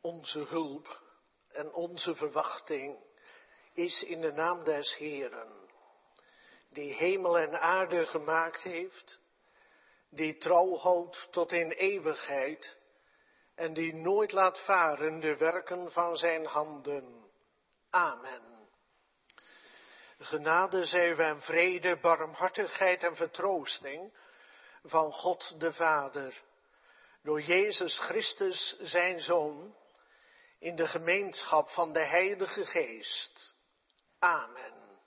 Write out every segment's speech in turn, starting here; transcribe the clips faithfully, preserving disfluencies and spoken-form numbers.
Onze hulp en onze verwachting is in de naam des Heeren, die hemel en aarde gemaakt heeft, die trouw houdt tot in eeuwigheid en die nooit laat varen de werken van zijn handen. Amen. Genade zij u en vrede, barmhartigheid en vertroosting van God de Vader, door Jezus Christus zijn Zoon, in de gemeenschap van de Heilige Geest. Amen.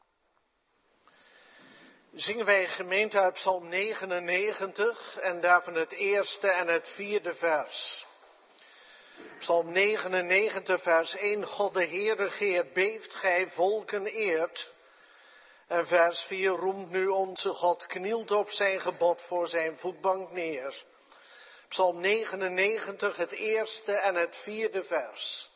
Zingen wij gemeente uit Psalm negenennegentig en daarvan het eerste en het vierde vers. Psalm negenennegentig vers één, God de Heer regeert, beeft gij volken eert. En vers vier, roemt nu onze God, knielt op zijn gebod voor zijn voetbank neer. Psalm negenennegentig, het eerste en het vierde vers.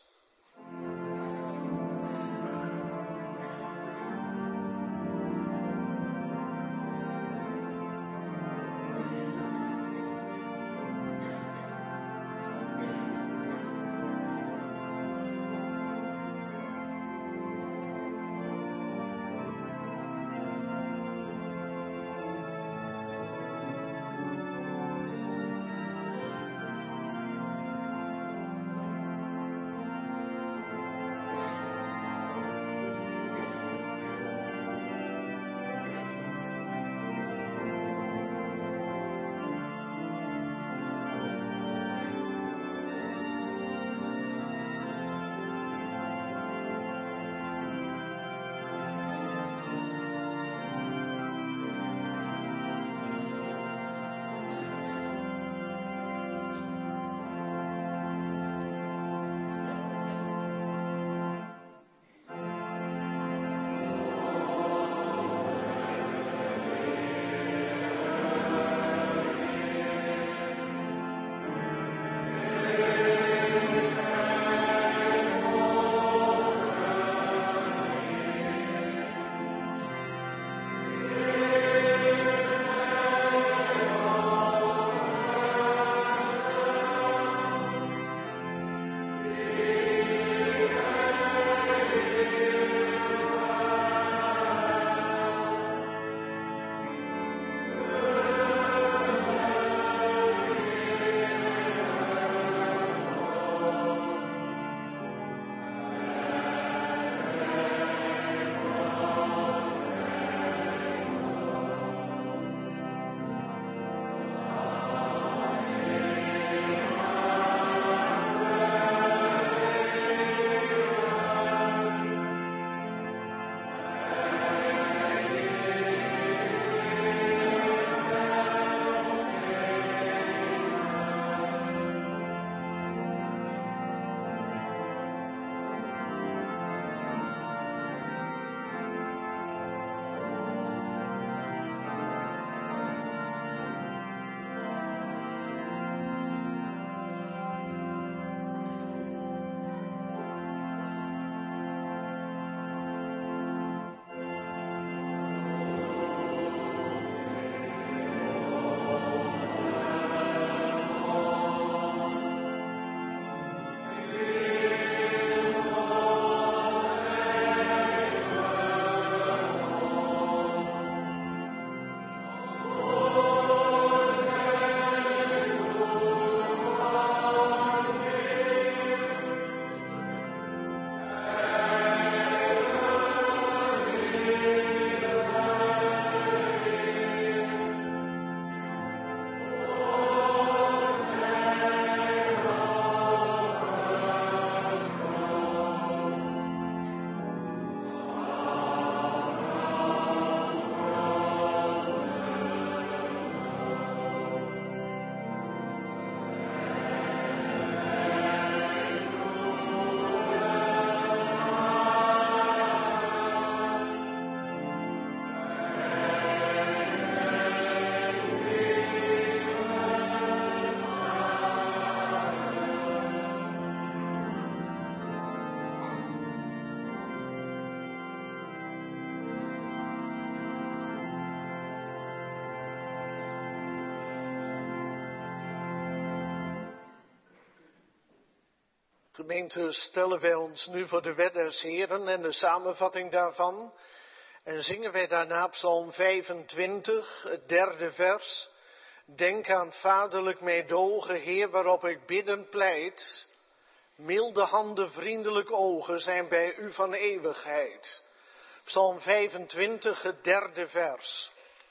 Gemeente, stellen wij ons nu voor de wet des Heren en de samenvatting daarvan. En zingen wij daarna Psalm vijfentwintig, het derde vers. Denk aan het vaderlijk meedogen, Heer, waarop ik bidden pleit. Milde handen, vriendelijk ogen zijn bij u van eeuwigheid. Psalm vijfentwintig, het derde vers.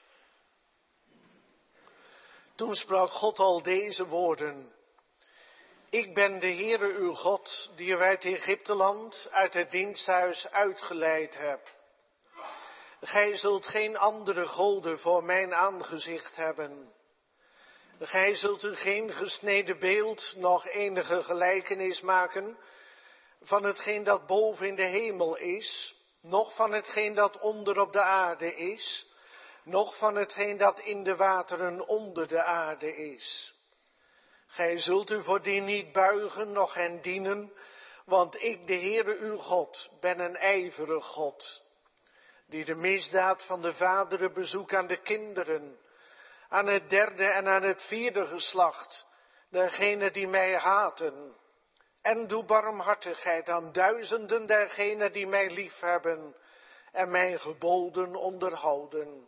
Toen sprak God al deze woorden. Ik ben de Heere uw God, die u uit Egypteland, uit het diensthuis uitgeleid hebt. Gij zult geen andere goden voor mijn aangezicht hebben. Gij zult u geen gesneden beeld, nog enige gelijkenis maken van hetgeen dat boven in de hemel is, noch van hetgeen dat onder op de aarde is, noch van hetgeen dat in de wateren onder de aarde is. Gij zult u voor die niet buigen, noch hen dienen, want ik, de Heere uw God, ben een ijverig God, die de misdaad van de vaderen bezoekt aan de kinderen, aan het derde en aan het vierde geslacht, dergenen die mij haten. En doe barmhartigheid aan duizenden dergenen die mij liefhebben en mijn geboden onderhouden.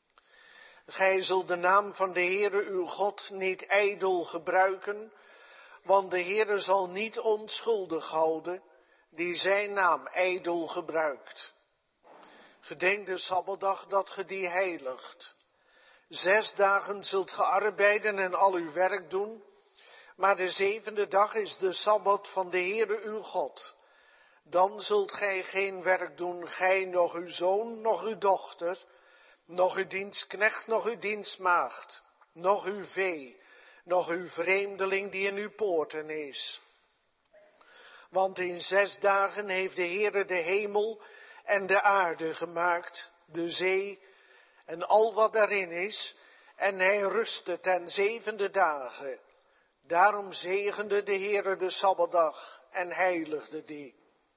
Gij zult de naam van de Heere uw God niet ijdel gebruiken, want de Heere zal niet onschuldig houden die zijn naam ijdel gebruikt. Gedenk de Sabbatdag dat ge die heiligt. Zes dagen zult ge arbeiden en al uw werk doen, maar de zevende dag is de Sabbat van de Heere uw God. Dan zult gij geen werk doen, gij, noch uw zoon, noch uw dochter, noch uw dienstknecht, noch uw dienstmaagd, noch uw vee, noch uw vreemdeling die in uw poorten is. Want in zes dagen heeft de Heere de hemel en de aarde gemaakt, de zee en al wat daarin is, en hij rustte ten zevende dagen. Daarom zegende de Heere de Sabbatdag en heiligde die.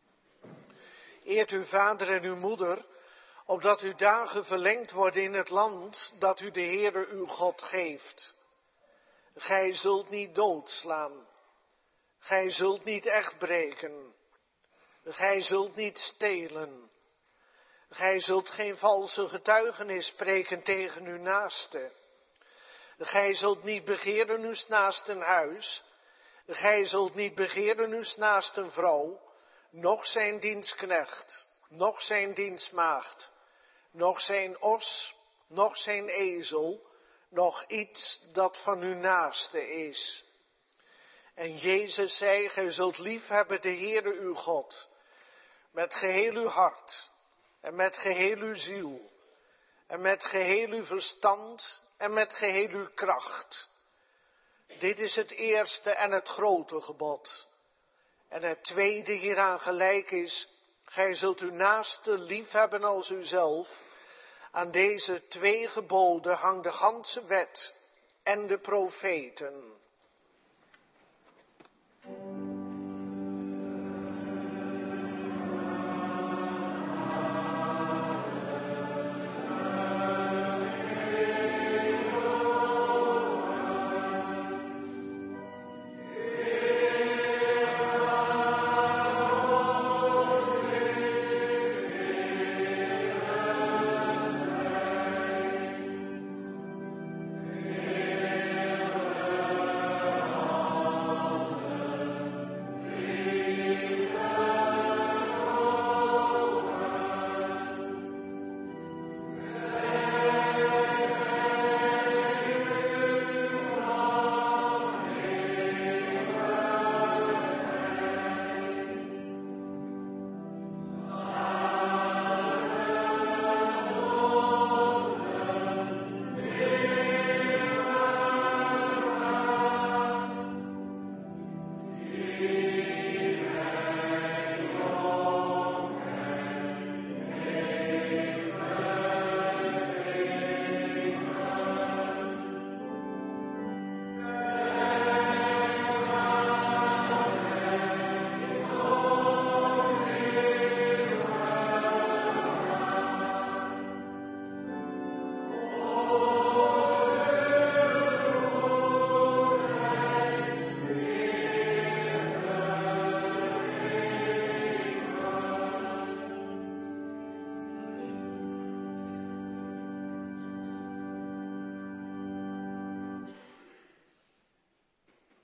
Eert uw vader en uw moeder, opdat uw dagen verlengd worden in het land dat u de Heere uw God geeft. Gij zult niet doodslaan. Gij zult niet echtbreken. Gij zult niet stelen. Gij zult geen valse getuigenis spreken tegen uw naaste. Gij zult niet begeren uw naasten huis. Gij zult niet begeren uw naasten vrouw, noch zijn dienstknecht, noch zijn dienstmaagd, noch zijn os, noch zijn ezel, noch iets dat van uw naaste is. En Jezus zei, gij zult liefhebben de Heere uw God, met geheel uw hart, en met geheel uw ziel, en met geheel uw verstand, en met geheel uw kracht. Dit is het eerste en het grote gebod. En het tweede hieraan gelijk is, gij zult uw naaste liefhebben als uzelf. Aan deze twee geboden hangt de ganse wet en de profeten.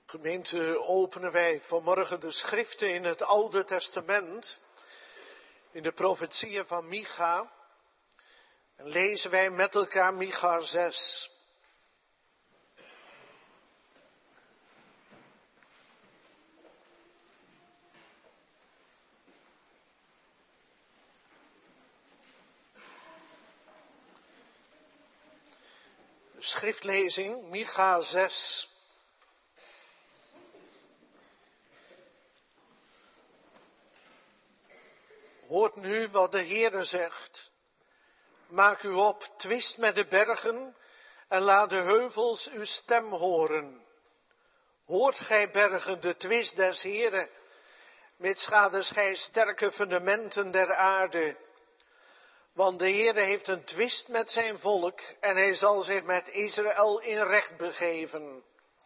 Gemeente, openen wij vanmorgen de schriften in het Oude Testament, in de profetieën van Micha, en lezen wij met elkaar Micha zes. De schriftlezing, Micha zes. Hoort nu wat de Heere zegt. Maak u op, twist met de bergen en laat de heuvels uw stem horen. Hoort gij bergen de twist des Heere, mitsgaders gij sterke fundamenten der aarde. Want de Heere heeft een twist met zijn volk en hij zal zich met Israël in recht begeven.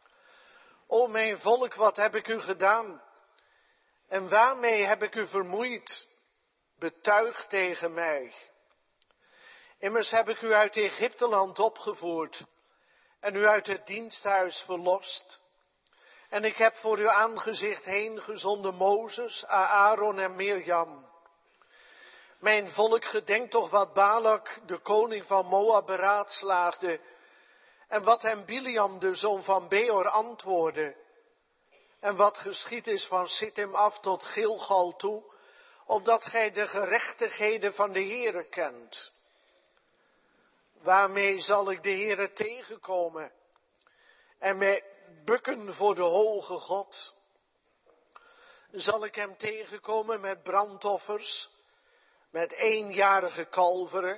O mijn volk, wat heb ik u gedaan? En waarmee heb ik u vermoeid? Betuig tegen mij. Immers heb ik u uit Egypteland opgevoerd en u uit het diensthuis verlost. En ik heb voor uw aangezicht heen gezonden Mozes, Aaron en Mirjam. Mijn volk, gedenkt toch wat Balak, de koning van Moab, beraadslaagde en wat hem Biliam, de zoon van Beor, antwoordde. En wat geschied is van Sittim af tot Gilgal toe, opdat gij de gerechtigheden van de Heere kent. Waarmee zal ik de Heere tegenkomen en mij bukken voor de hoge God? Zal ik hem tegenkomen met brandoffers, met eenjarige kalveren?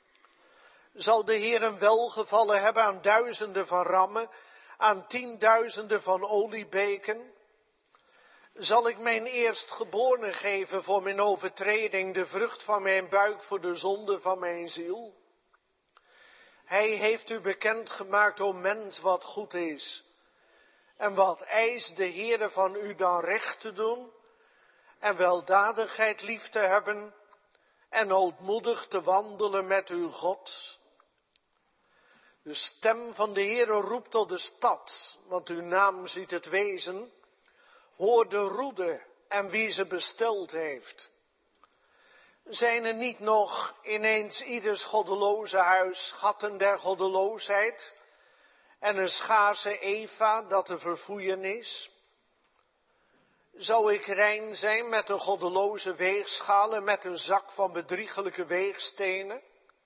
Zal de Heer een welgevallen hebben aan duizenden van rammen, aan tienduizenden van oliebeken? Zal ik mijn eerstgeborene geven voor mijn overtreding, de vrucht van mijn buik voor de zonde van mijn ziel? Hij heeft u bekendgemaakt, o mens, wat goed is. En wat eist de Heere van u dan recht te doen, en weldadigheid lief te hebben, en ootmoedig te wandelen met uw God? De stem van de Heere roept tot de stad, want uw naam ziet het wezen. Hoor de roede en wie ze besteld heeft. Zijn er niet nog ineens ieders goddeloze huis schatten der goddeloosheid en een schaarse Eva dat te verfoeien is? Zou ik rein zijn met een goddeloze weegschaal en met een zak van bedriegelijke weegstenen?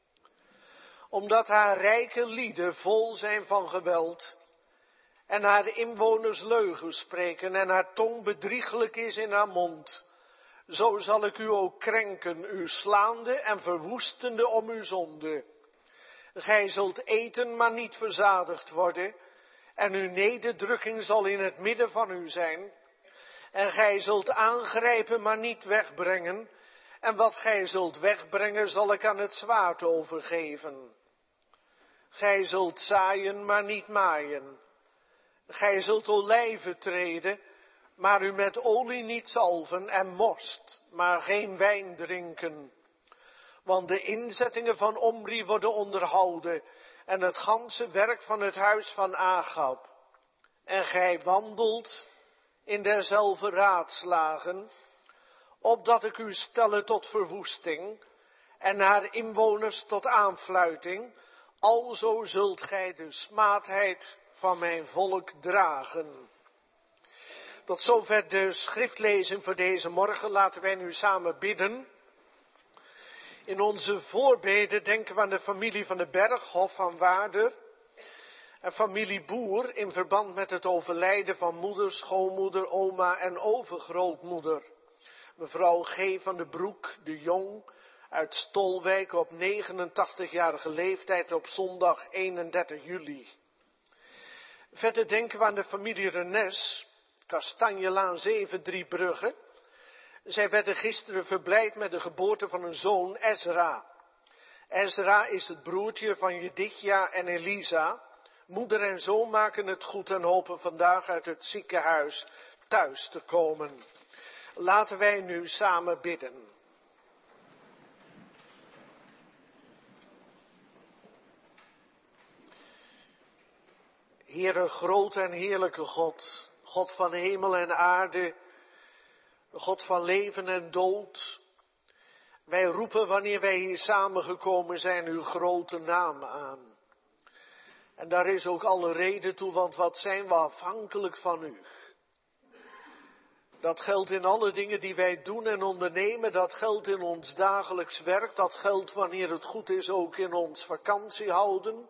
Omdat haar rijke lieden vol zijn van geweld en haar inwoners leugen spreken en haar tong bedrieglijk is in haar mond, zo zal ik u ook krenken, u slaande en verwoestende om uw zonde. Gij zult eten, maar niet verzadigd worden, en uw nederdrukking zal in het midden van u zijn. En gij zult aangrijpen, maar niet wegbrengen, en wat gij zult wegbrengen, zal ik aan het zwaard overgeven. Gij zult zaaien, maar niet maaien. Gij zult olijven treden, maar u met olie niet zalven, en most, maar geen wijn drinken. Want de inzettingen van Omri worden onderhouden, en het ganse werk van het huis van Agab. En gij wandelt in derzelfde raadslagen, opdat ik u stelle tot verwoesting, en haar inwoners tot aanfluiting, alzo zult gij de smaadheid van mijn volk dragen. Tot zover de schriftlezing voor deze morgen. Laten wij nu samen bidden. In onze voorbeden denken we aan de familie van de Berghof van Waarder en familie Boer in verband met het overlijden van moeder, schoonmoeder, oma en overgrootmoeder. Mevrouw G. van de Broek de Jong uit Stolwijk op negenentachtigjarige leeftijd op zondag eenendertig juli. Verder denken we aan de familie Renes, Kastanjelaan zeven Driebrugge. Zij werden gisteren verblijd met de geboorte van een zoon, Ezra. Ezra is het broertje van Jedidja en Elisa. Moeder en zoon maken het goed en hopen vandaag uit het ziekenhuis thuis te komen. Laten wij nu samen bidden. Heere, grote en heerlijke God, God van hemel en aarde, God van leven en dood. Wij roepen wanneer wij hier samengekomen zijn uw grote naam aan. En daar is ook alle reden toe, want wat zijn we afhankelijk van u. Dat geldt in alle dingen die wij doen en ondernemen, dat geldt in ons dagelijks werk, dat geldt wanneer het goed is ook in ons vakantiehouden.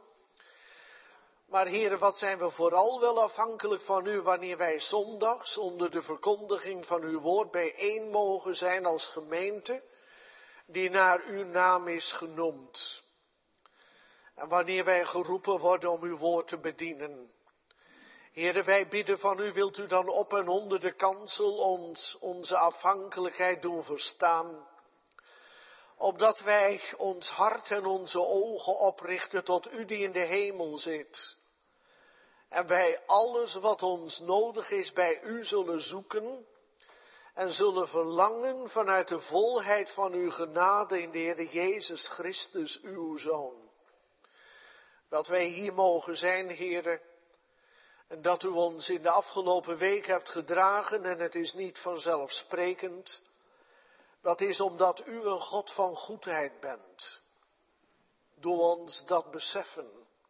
Maar heren, wat zijn we vooral wel afhankelijk van u wanneer wij zondags onder de verkondiging van uw woord bijeen mogen zijn als gemeente die naar uw naam is genoemd. En wanneer wij geroepen worden om uw woord te bedienen. Heren, wij bidden van u, wilt u dan op en onder de kansel ons onze afhankelijkheid doen verstaan. Opdat wij ons hart en onze ogen oprichten tot u die in de hemel zit. En wij alles wat ons nodig is bij u zullen zoeken. En zullen verlangen vanuit de volheid van uw genade in de Heer Jezus Christus, uw Zoon. Dat wij hier mogen zijn, heren. En dat u ons in de afgelopen week hebt gedragen en het is niet vanzelfsprekend. Dat is omdat u een God van goedheid bent. Doe ons dat beseffen.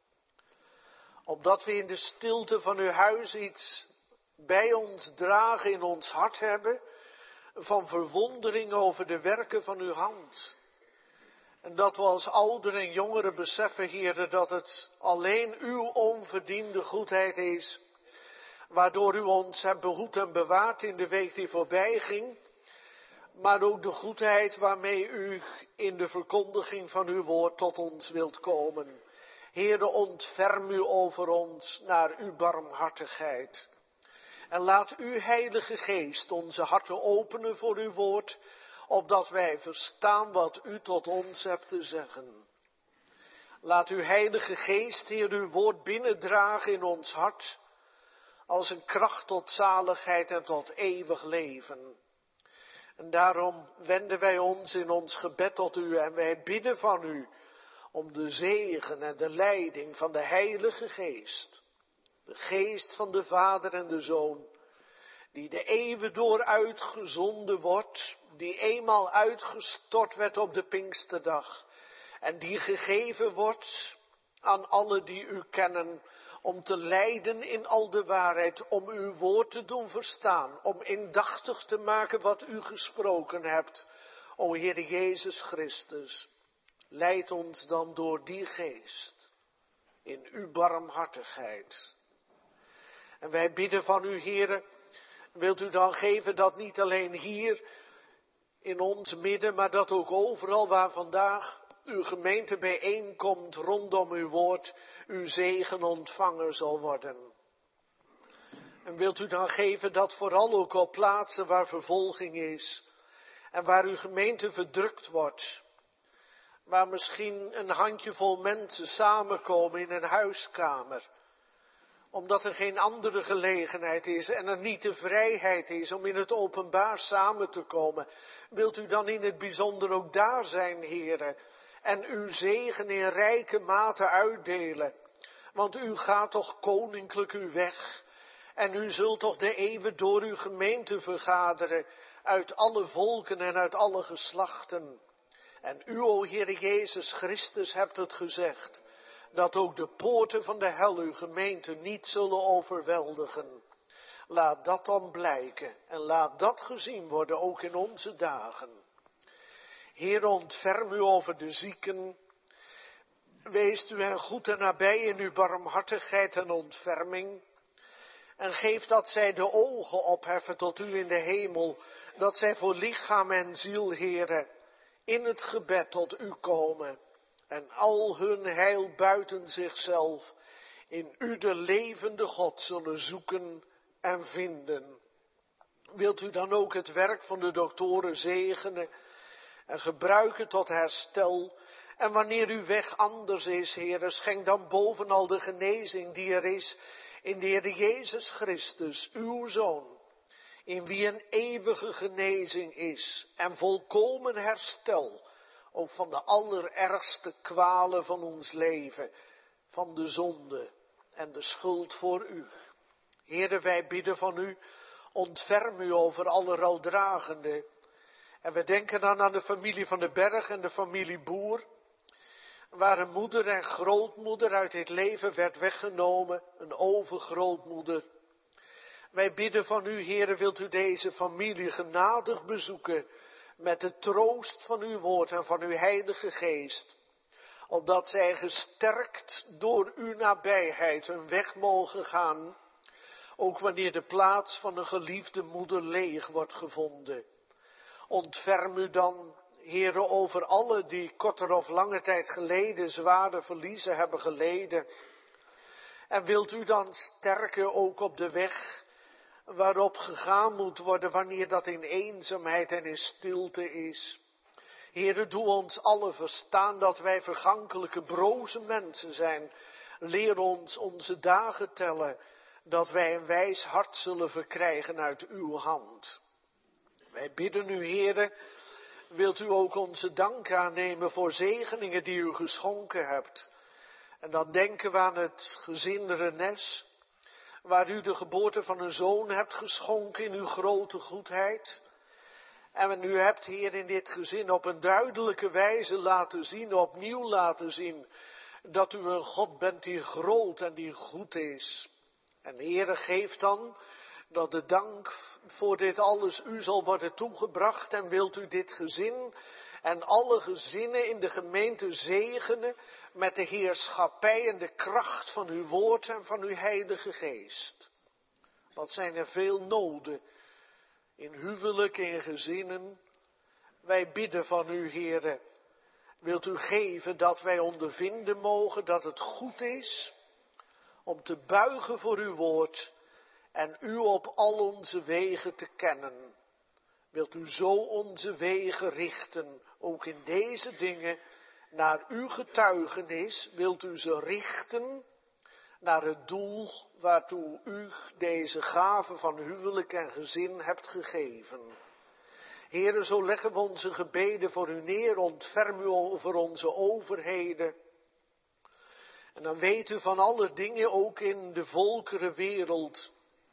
Opdat we in de stilte van uw huis iets bij ons dragen, in ons hart hebben, van verwondering over de werken van uw hand. En dat we als ouderen en jongeren beseffen, heren, dat het alleen uw onverdiende goedheid is, waardoor u ons hebt behoed en bewaard in de week die voorbij ging, maar ook de goedheid waarmee u in de verkondiging van uw woord tot ons wilt komen. Heere, ontferm u over ons naar uw barmhartigheid. En laat uw Heilige Geest onze harten openen voor uw woord, opdat wij verstaan wat u tot ons hebt te zeggen. Laat uw Heilige Geest, Heer, uw woord binnendragen in ons hart, als een kracht tot zaligheid en tot eeuwig leven. En daarom wenden wij ons in ons gebed tot u en wij bidden van u om de zegen en de leiding van de Heilige Geest. De Geest van de Vader en de Zoon, die de eeuwen door uitgezonden wordt, die eenmaal uitgestort werd op de Pinksterdag en die gegeven wordt aan alle die u kennen, om te leiden in al de waarheid, om uw woord te doen verstaan, om indachtig te maken wat u gesproken hebt. O Heer Jezus Christus, leid ons dan door die geest in uw barmhartigheid. En wij bidden van u, Heere, wilt u dan geven dat niet alleen hier in ons midden, maar dat ook overal waar vandaag uw gemeente bijeenkomt rondom uw woord, uw zegen ontvangen zal worden. En wilt u dan geven dat vooral ook op plaatsen waar vervolging is en waar uw gemeente verdrukt wordt, waar misschien een handjevol mensen samenkomen in een huiskamer, omdat er geen andere gelegenheid is en er niet de vrijheid is om in het openbaar samen te komen. Wilt u dan in het bijzonder ook daar zijn, Heere, en uw zegen in rijke mate uitdelen. Want u gaat toch koninklijk uw weg en u zult toch de eeuwen door uw gemeente vergaderen uit alle volken en uit alle geslachten. En u, o Heere Jezus Christus, hebt het gezegd, dat ook de poorten van de hel uw gemeente niet zullen overweldigen. Laat dat dan blijken en laat dat gezien worden ook in onze dagen. Heer, ontferm u over de zieken. Wees u hen goed en nabij in uw barmhartigheid en ontferming. En geef dat zij de ogen opheffen tot u in de hemel, dat zij voor lichaam en ziel, Heere, in het gebed tot u komen. En al hun heil buiten zichzelf in u de levende God zullen zoeken en vinden. Wilt u dan ook het werk van de doktoren zegenen en gebruiken tot herstel? En wanneer uw weg anders is, Heere, schenk dan bovenal de genezing die er is in de Heer Jezus Christus, uw Zoon, in wie een eeuwige genezing is en volkomen herstel, ook van de allerergste kwalen van ons leven, van de zonde en de schuld voor u. Heere, wij bidden van u, ontferm u over alle rouwdragenden. En we denken dan aan de familie van de Berg en de familie Boer, waar een moeder en grootmoeder uit dit leven werd weggenomen, een overgrootmoeder. Wij bidden van u, Heere, wilt u deze familie genadig bezoeken met de troost van uw woord en van uw heilige geest, opdat zij gesterkt door uw nabijheid hun weg mogen gaan, ook wanneer de plaats van een geliefde moeder leeg wordt gevonden. Ontferm u dan, Heere, over alle die korter of lange tijd geleden zware verliezen hebben geleden. En wilt u dan sterken ook op de weg waarop gegaan moet worden wanneer dat in eenzaamheid en in stilte is. Heere, doe ons alle verstaan dat wij vergankelijke broze mensen zijn. Leer ons onze dagen tellen, dat wij een wijs hart zullen verkrijgen uit uw hand. Wij bidden u, Heere, wilt u ook onze dank aannemen voor zegeningen die u geschonken hebt. En dan denken we aan het gezin Renes, waar u de geboorte van een zoon hebt geschonken in uw grote goedheid. En u hebt, Heer, in dit gezin op een duidelijke wijze laten zien, opnieuw laten zien, dat u een God bent die groot en die goed is. En Heere, geef dan dat de dank voor dit alles u zal worden toegebracht en wilt u dit gezin en alle gezinnen in de gemeente zegenen met de heerschappij en de kracht van uw woord en van uw heilige geest. Wat zijn er veel noden in huwelijk, in gezinnen. Wij bidden van u, Heere, wilt u geven dat wij ondervinden mogen dat het goed is om te buigen voor uw woord en u op al onze wegen te kennen. Wilt u zo onze wegen richten, ook in deze dingen, naar uw getuigenis, wilt u ze richten naar het doel waartoe u deze gave van huwelijk en gezin hebt gegeven. Heere, zo leggen we onze gebeden voor u neer, ontferm u over onze overheden. En dan weet u van alle dingen, ook in de volkerenwereld.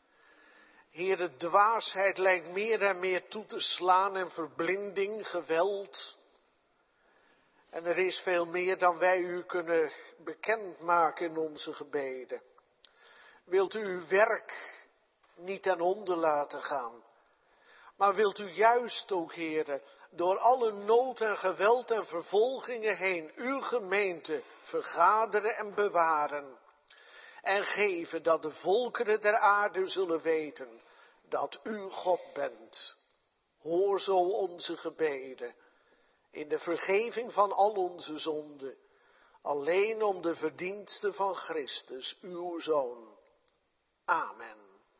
Heere, dwaasheid lijkt meer en meer toe te slaan en verblinding, geweld. En er is veel meer dan wij u kunnen bekendmaken in onze gebeden. Wilt u uw werk niet ten onder laten gaan, maar wilt u juist ook, Heere, door alle nood en geweld en vervolgingen heen uw gemeente vergaderen en bewaren. En geven dat de volkeren der aarde zullen weten dat u God bent. Hoor zo onze gebeden in de vergeving van al onze zonden, alleen om de verdiensten van Christus, uw Zoon. Amen.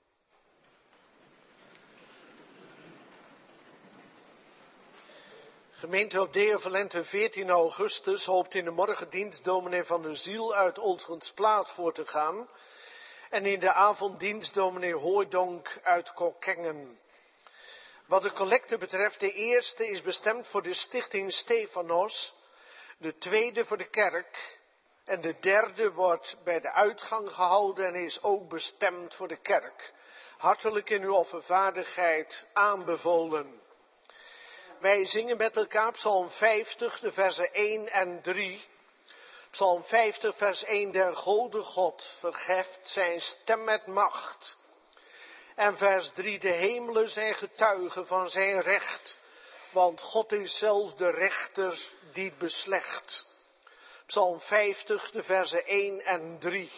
Gemeente op Deo Valente veertien augustus hoopt in de morgendienst dominee van der Ziel uit Oldgensplaat voor te gaan. En in de avonddienst dominee Hooijdonk uit Kockengen. Wat de collecte betreft, de eerste is bestemd voor de stichting Stefanos. De tweede voor de kerk. En de derde wordt bij de uitgang gehouden en is ook bestemd voor de kerk. Hartelijk in uw offervaardigheid aanbevolen. Wij zingen met elkaar Psalm vijftig, de versen één en drie. Psalm vijftig, vers één. Der Gode God verheft zijn stem met macht. En vers drie. De hemelen zijn getuigen van zijn recht. Want God is zelf de rechter die beslecht. Psalm vijftig, de versen één en drie.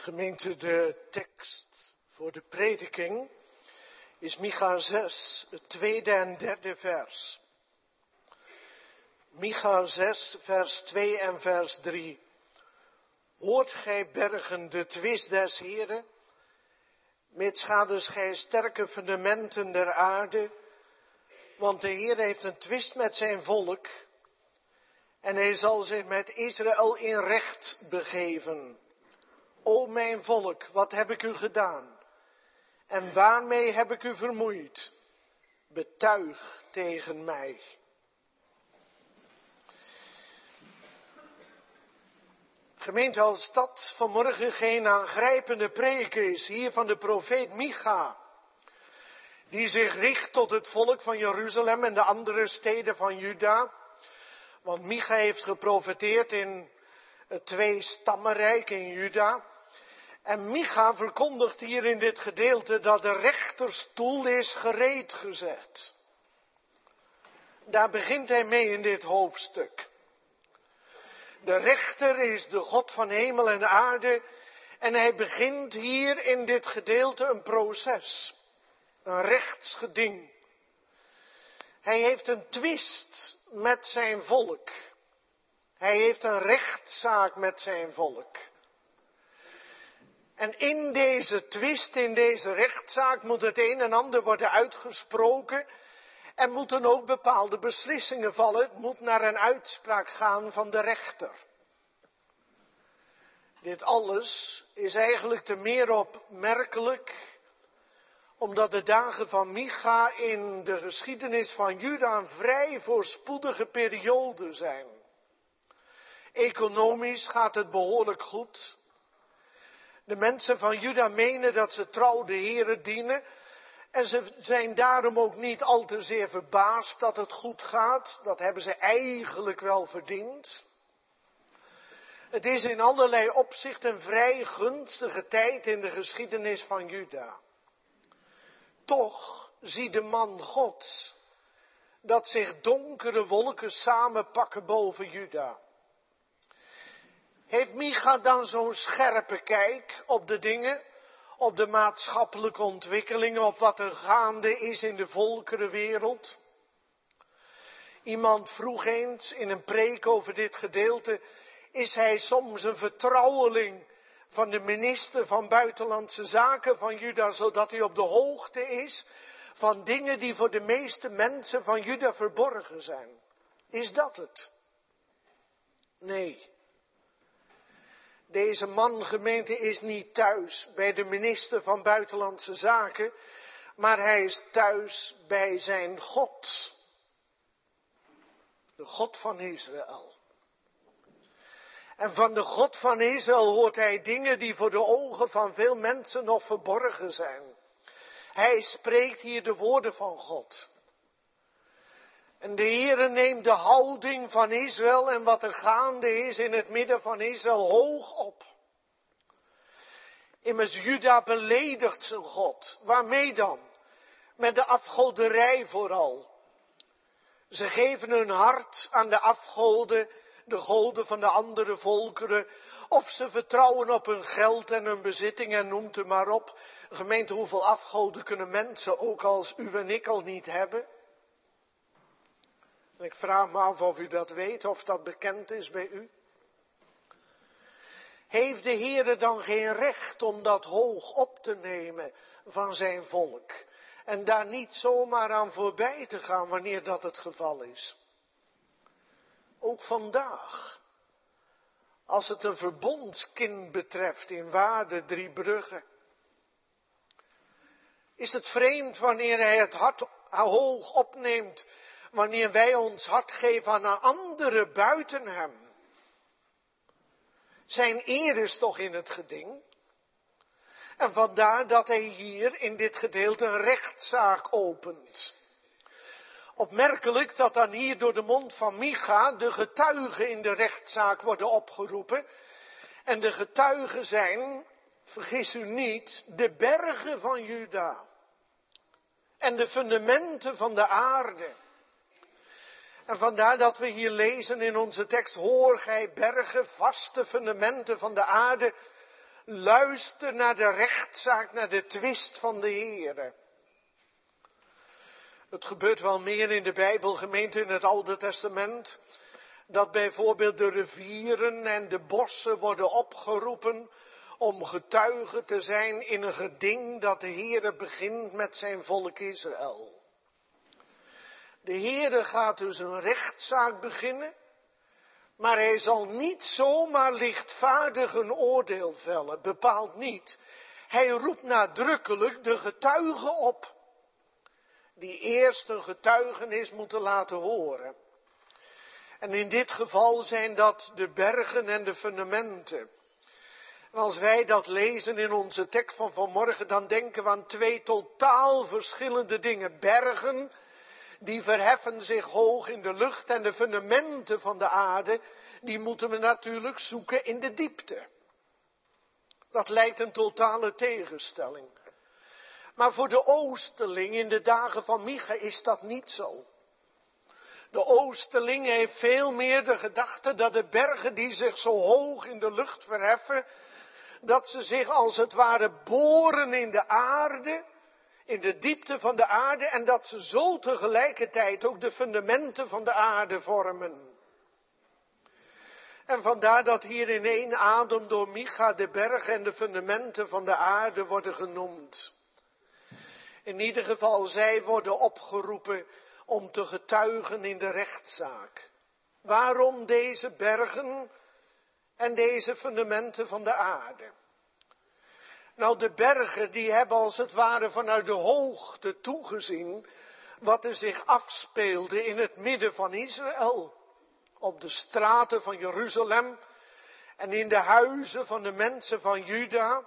Gemeente, de tekst voor de prediking is Micha zes, het tweede en derde vers. Micha zes, vers twee en vers drie. Hoort gij bergen de twist des Heren, mitsgaders gij sterke fundamenten der aarde, want de Heer heeft een twist met zijn volk en hij zal zich met Israël in recht begeven. O mijn volk, wat heb ik u gedaan? En waarmee heb ik u vermoeid? Betuig tegen mij. Gemeente, als dat vanmorgen geen aangrijpende preek is, hier van de profeet Micha, die zich richt tot het volk van Jeruzalem en de andere steden van Juda, want Micha heeft geprofeteerd in het twee-stammenrijk in Juda. En Micha verkondigt hier in dit gedeelte dat de rechterstoel is gereed gezet. Daar begint hij mee in dit hoofdstuk. De rechter is de God van hemel en aarde en hij begint hier in dit gedeelte een proces, een rechtsgeding. Hij heeft een twist met zijn volk. Hij heeft een rechtszaak met zijn volk. En in deze twist, in deze rechtszaak moet het een en ander worden uitgesproken en moeten ook bepaalde beslissingen vallen. Het moet naar een uitspraak gaan van de rechter. Dit alles is eigenlijk te meer opmerkelijk omdat de dagen van Micha in de geschiedenis van Juda een vrij voorspoedige periode zijn. Economisch gaat het behoorlijk goed. De mensen van Juda menen dat ze trouw de Here dienen. En ze zijn daarom ook niet al te zeer verbaasd dat het goed gaat. Dat hebben ze eigenlijk wel verdiend. Het is in allerlei opzicht een vrij gunstige tijd in de geschiedenis van Juda. Toch ziet de man Gods dat zich donkere wolken samenpakken boven Juda. Heeft Micha dan zo'n scherpe kijk op de dingen, op de maatschappelijke ontwikkelingen, op wat er gaande is in de volkerenwereld? Iemand vroeg eens in een preek over dit gedeelte, is hij soms een vertrouweling van de minister van Buitenlandse Zaken van Juda, zodat hij op de hoogte is van dingen die voor de meeste mensen van Juda verborgen zijn? Is dat het? Nee. Deze man, gemeente, is niet thuis bij de minister van Buitenlandse Zaken, maar hij is thuis bij zijn God. De God van Israël. En van de God van Israël hoort hij dingen die voor de ogen van veel mensen nog verborgen zijn. Hij spreekt hier de woorden van God. En de Heere neemt de houding van Israël en wat er gaande is in het midden van Israël hoog op. Immers Juda beledigt zijn God. Waarmee dan? Met de afgoderij vooral. Ze geven hun hart aan de afgoden, de goden van de andere volkeren. Of ze vertrouwen op hun geld en hun bezitting en noemt het maar op. Gemeente, hoeveel afgoden kunnen mensen ook als u en ik al niet hebben? Ik vraag me af of u dat weet, of dat bekend is bij u. Heeft de Heere dan geen recht om dat hoog op te nemen van zijn volk? En daar niet zomaar aan voorbij te gaan wanneer dat het geval is? Ook vandaag. Als het een verbondskind betreft in Waarden, Driebrugge. Is het vreemd wanneer hij het hart hoog opneemt, wanneer wij ons hart geven aan anderen buiten hem. Zijn eer is toch in het geding. En vandaar dat hij hier in dit gedeelte een rechtszaak opent. Opmerkelijk dat dan hier door de mond van Micha de getuigen in de rechtszaak worden opgeroepen. En de getuigen zijn, vergis u niet, de bergen van Juda. En de fundamenten van de aarde. En vandaar dat we hier lezen in onze tekst, hoor gij bergen, vaste fundamenten van de aarde, Luister naar de rechtszaak, naar de twist van de Heere. Het gebeurt wel meer in de Bijbel, gemeente in het Oude Testament, dat bijvoorbeeld de rivieren en de bossen worden opgeroepen om getuige te zijn in een geding dat de Heere begint met zijn volk Israël. De Heere gaat dus een rechtszaak beginnen, maar hij zal niet zomaar lichtvaardig een oordeel vellen, bepaalt niet. Hij roept nadrukkelijk de getuigen op, die eerst een getuigenis moeten laten horen. En in dit geval zijn dat de bergen en de fundamenten. En als wij dat lezen in onze tekst van vanmorgen, dan denken we aan twee totaal verschillende dingen. Bergen, die verheffen zich hoog in de lucht, en de fundamenten van de aarde, die moeten we natuurlijk zoeken in de diepte. Dat lijkt een totale tegenstelling. Maar voor de oosterling in de dagen van Micha is dat niet zo. De oosterling heeft veel meer de gedachte dat de bergen die zich zo hoog in de lucht verheffen, dat ze zich als het ware boren in de aarde, in de diepte van de aarde, en dat ze zo tegelijkertijd ook de fundamenten van de aarde vormen. En vandaar dat hier in één adem door Micha de bergen en de fundamenten van de aarde worden genoemd. In ieder geval, zij worden opgeroepen om te getuigen in de rechtszaak. Waarom deze bergen en deze fundamenten van de aarde? Nou, de bergen die hebben als het ware vanuit de hoogte toegezien wat er zich afspeelde in het midden van Israël. Op de straten van Jeruzalem en in de huizen van de mensen van Juda.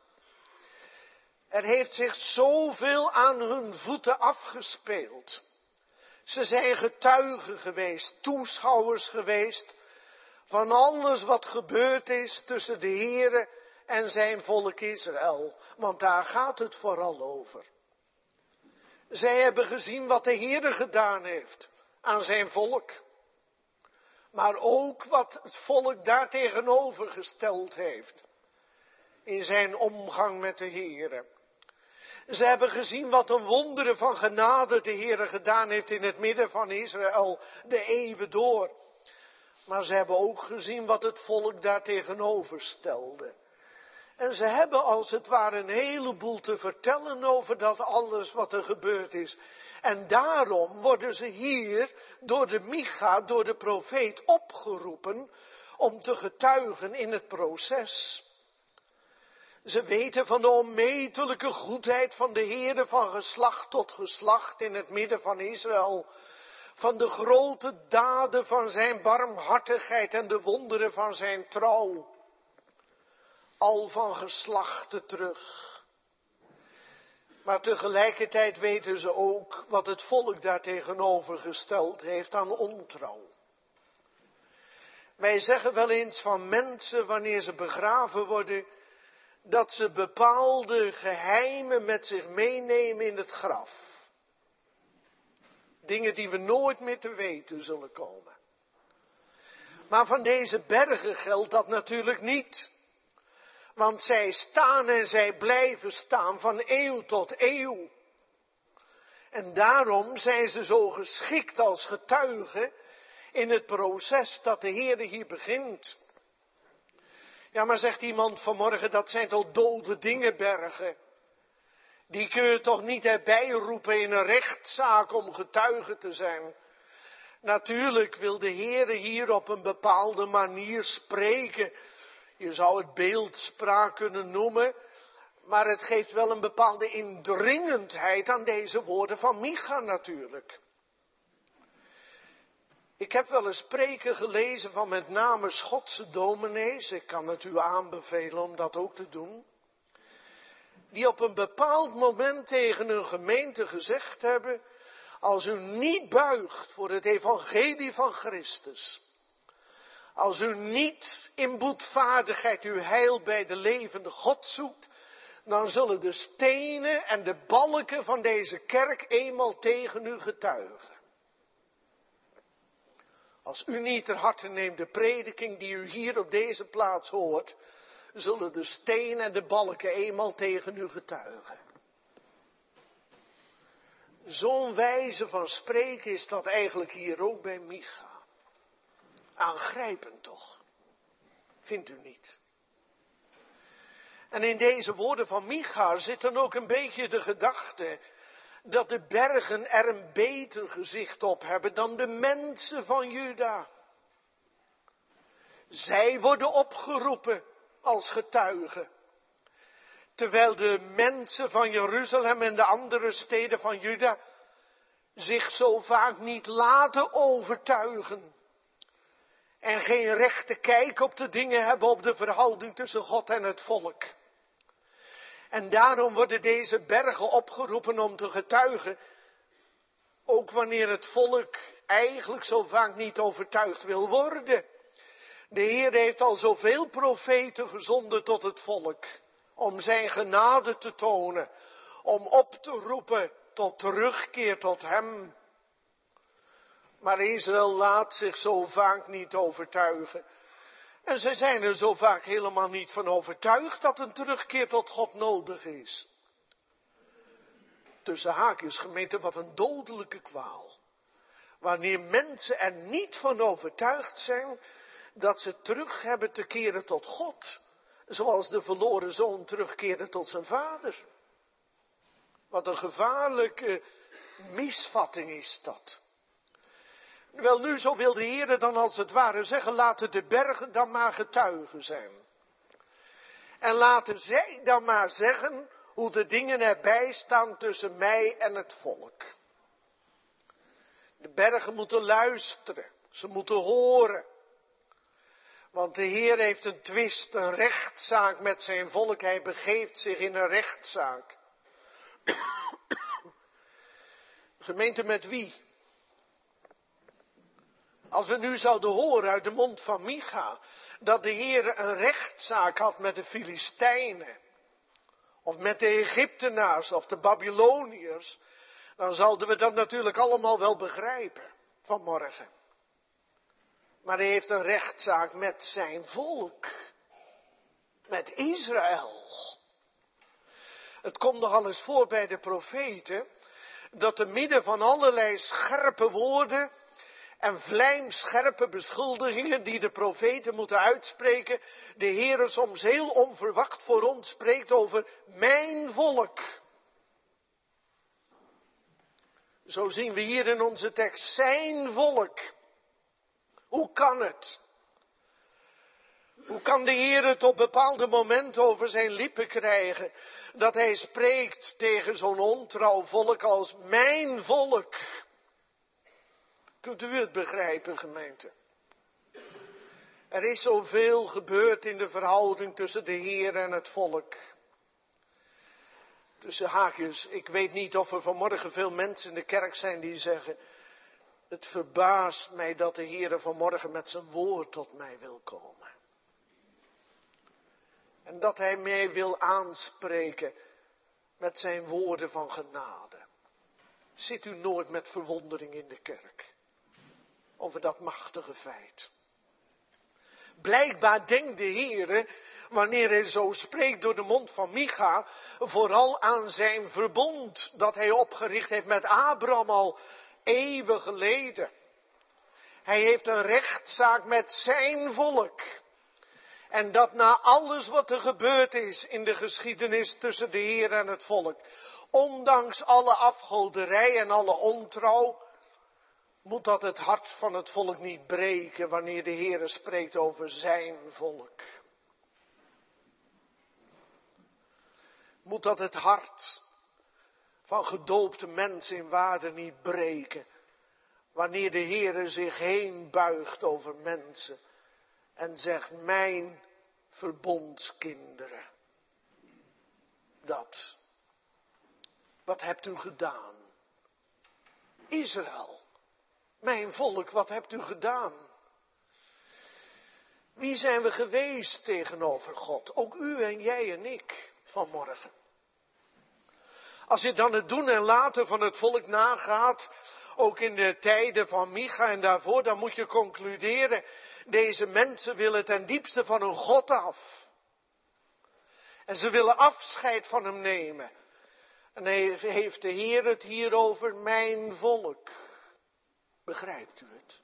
Er heeft zich zoveel aan hun voeten afgespeeld. Ze zijn getuigen geweest, toeschouwers geweest van alles wat gebeurd is tussen de Heere en zijn volk Israël. Want daar gaat het vooral over. Zij hebben gezien wat de Heere gedaan heeft aan zijn volk. Maar ook wat het volk daartegenover gesteld heeft in zijn omgang met de Heere. Ze hebben gezien wat een wonderen van genade de Heere gedaan heeft in het midden van Israël de eeuwen door. Maar ze hebben ook gezien wat het volk daartegenover stelde. En ze hebben als het ware een heleboel te vertellen over dat alles wat er gebeurd is. En daarom worden ze hier door de Micha, door de profeet opgeroepen om te getuigen in het proces. Ze weten van de onmetelijke goedheid van de Heere van geslacht tot geslacht in het midden van Israël. Van de grote daden van zijn barmhartigheid en de wonderen van zijn trouw. Al van geslachten terug. Maar tegelijkertijd weten ze ook wat het volk daartegenover gesteld heeft aan ontrouw. Wij zeggen wel eens van mensen wanneer ze begraven worden, dat ze bepaalde geheimen met zich meenemen in het graf. Dingen die we nooit meer te weten zullen komen. Maar van deze bergen geldt dat natuurlijk niet. Want zij staan en zij blijven staan van eeuw tot eeuw. En daarom zijn ze zo geschikt als getuigen in het proces dat de Heer hier begint. Ja, maar zegt iemand vanmorgen, dat zijn toch dode dingen, bergen. Die kun je toch niet erbij roepen in een rechtszaak om getuige te zijn. Natuurlijk wil de Heer hier op een bepaalde manier spreken. Je zou het beeldspraak kunnen noemen, maar het geeft wel een bepaalde indringendheid aan deze woorden van Micha natuurlijk. Ik heb wel eens preken gelezen van met name Schotse dominees, ik kan het u aanbevelen om dat ook te doen, die op een bepaald moment tegen hun gemeente gezegd hebben, als u niet buigt voor het evangelie van Christus, als u niet in boetvaardigheid uw heil bij de levende God zoekt, dan zullen de stenen en de balken van deze kerk eenmaal tegen u getuigen. Als u niet ter harte neemt de prediking die u hier op deze plaats hoort, zullen de steen en de balken eenmaal tegen u getuigen. Zo'n wijze van spreken is dat eigenlijk hier ook bij Micha. Aangrijpend toch? Vindt u niet? En in deze woorden van Micha zit dan ook een beetje de gedachte dat de bergen er een beter gezicht op hebben dan de mensen van Juda. Zij worden opgeroepen als getuigen. Terwijl de mensen van Jeruzalem en de andere steden van Juda zich zo vaak niet laten overtuigen. En geen rechte kijk op de dingen hebben, op de verhouding tussen God en het volk. En daarom worden deze bergen opgeroepen om te getuigen. Ook wanneer het volk eigenlijk zo vaak niet overtuigd wil worden. De Heer heeft al zoveel profeten gezonden tot het volk. Om zijn genade te tonen. Om op te roepen tot terugkeer tot hem. Maar Israël laat zich zo vaak niet overtuigen. En ze zijn er zo vaak helemaal niet van overtuigd dat een terugkeer tot God nodig is. Tussen haakjes gemeente, wat een dodelijke kwaal. Wanneer mensen er niet van overtuigd zijn dat ze terug hebben te keren tot God. Zoals de verloren zoon terugkeerde tot zijn vader. Wat een gevaarlijke misvatting is dat. Wel nu, zo wil de Heer dan als het ware zeggen, laten de bergen dan maar getuigen zijn. En laten zij dan maar zeggen hoe de dingen erbij staan tussen mij en het volk. De bergen moeten luisteren, ze moeten horen. Want de Heer heeft een twist, een rechtszaak met zijn volk, hij begeeft zich in een rechtszaak. Gemeente met wie? Als we nu zouden horen uit de mond van Micha dat de Heer een rechtszaak had met de Filistijnen, of met de Egyptenaars of de Babyloniërs, dan zouden we dat natuurlijk allemaal wel begrijpen vanmorgen. Maar hij heeft een rechtszaak met zijn volk, met Israël. Het komt nogal eens voor bij de profeten, dat te midden van allerlei scherpe woorden en vlijmscherpe beschuldigingen die de profeten moeten uitspreken, de Heere soms heel onverwacht voor ons spreekt over mijn volk. Zo zien we hier in onze tekst zijn volk. Hoe kan het? Hoe kan de Heer het op bepaalde momenten over zijn lippen krijgen, dat hij spreekt tegen zo'n ontrouw volk als mijn volk? Kunt u het begrijpen, gemeente? Er is zoveel gebeurd in de verhouding tussen de Heer en het volk. Tussen haakjes, ik weet niet of er vanmorgen veel mensen in de kerk zijn die zeggen, het verbaast mij dat de Heer vanmorgen met zijn woord tot mij wil komen. En dat hij mij wil aanspreken met zijn woorden van genade. Zit u nooit met verwondering in de kerk over dat machtige feit? Blijkbaar denkt de Heer, wanneer hij zo spreekt door de mond van Micha, vooral aan zijn verbond dat hij opgericht heeft met Abraham al eeuwen geleden. Hij heeft een rechtszaak met zijn volk. En dat na alles wat er gebeurd is in de geschiedenis tussen de Heer en het volk, ondanks alle afgoderij en alle ontrouw, moet dat het hart van het volk niet breken wanneer de Heer spreekt over zijn volk. Moet dat het hart van gedoopte mensen in waarde niet breken wanneer de Heer zich heen buigt over mensen en zegt, mijn verbondskinderen. Dat. Wat hebt u gedaan? Israël. Mijn volk, wat hebt u gedaan? Wie zijn we geweest tegenover God? Ook u en jij en ik vanmorgen. Als je dan het doen en laten van het volk nagaat, ook in de tijden van Micha en daarvoor, dan moet je concluderen, deze mensen willen ten diepste van hun God af. En ze willen afscheid van hem nemen. En hij heeft de Heer het hier over mijn volk. Begrijpt u het?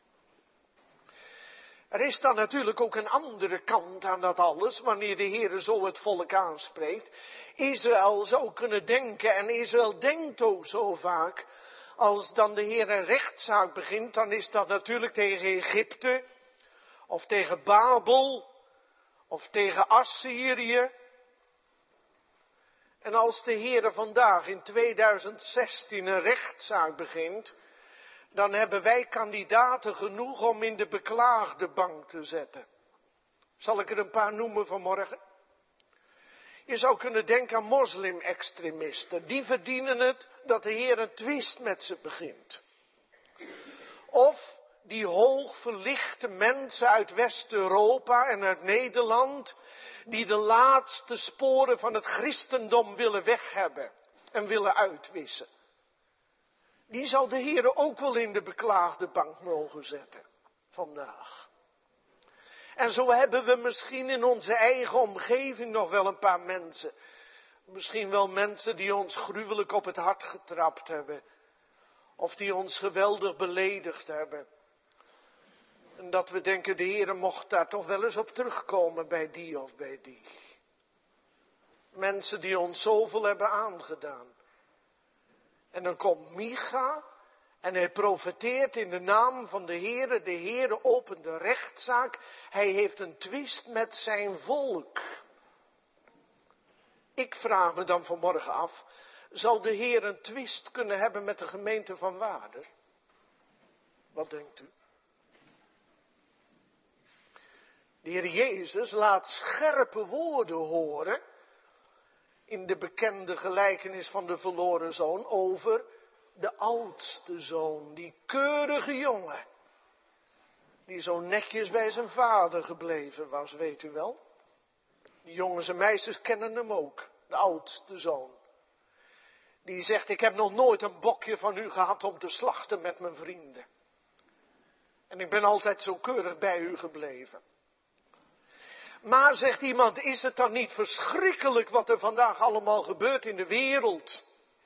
Er is dan natuurlijk ook een andere kant aan dat alles, wanneer de Heer zo het volk aanspreekt. Israël zou kunnen denken, en Israël denkt ook zo vaak, als dan de Heer een rechtszaak begint, dan is dat natuurlijk tegen Egypte, of tegen Babel, of tegen Assyrië. En als de Heer vandaag in tweeduizend zestien een rechtszaak begint, dan hebben wij kandidaten genoeg om in de beklaagde bank te zetten. Zal ik er een paar noemen vanmorgen? Je zou kunnen denken aan moslim-extremisten. Die verdienen het dat de Heer een twist met ze begint. Of die hoogverlichte mensen uit West-Europa en uit Nederland, die de laatste sporen van het christendom willen weghebben en willen uitwissen. Die zal de Heer ook wel in de beklaagde bank mogen zetten vandaag. En zo hebben we misschien in onze eigen omgeving nog wel een paar mensen. Misschien wel mensen die ons gruwelijk op het hart getrapt hebben. Of die ons geweldig beledigd hebben. En dat we denken, de Heer mocht daar toch wel eens op terugkomen bij die of bij die. Mensen die ons zoveel hebben aangedaan. En dan komt Micha en hij profeteert in de naam van de Heere. De Heere opent de rechtszaak. Hij heeft een twist met zijn volk. Ik vraag me dan vanmorgen af, zal de Heer een twist kunnen hebben met de gemeente van Waarder? Wat denkt u? De Heer Jezus laat scherpe woorden horen in de bekende gelijkenis van de verloren zoon over de oudste zoon, die keurige jongen, die zo netjes bij zijn vader gebleven was, weet u wel. Die jongens en meisjes kennen hem ook, de oudste zoon. Die zegt, ik heb nog nooit een bokje van u gehad om te slachten met mijn vrienden. En ik ben altijd zo keurig bij u gebleven. Maar, zegt iemand, is het dan niet verschrikkelijk wat er vandaag allemaal gebeurt in de wereld?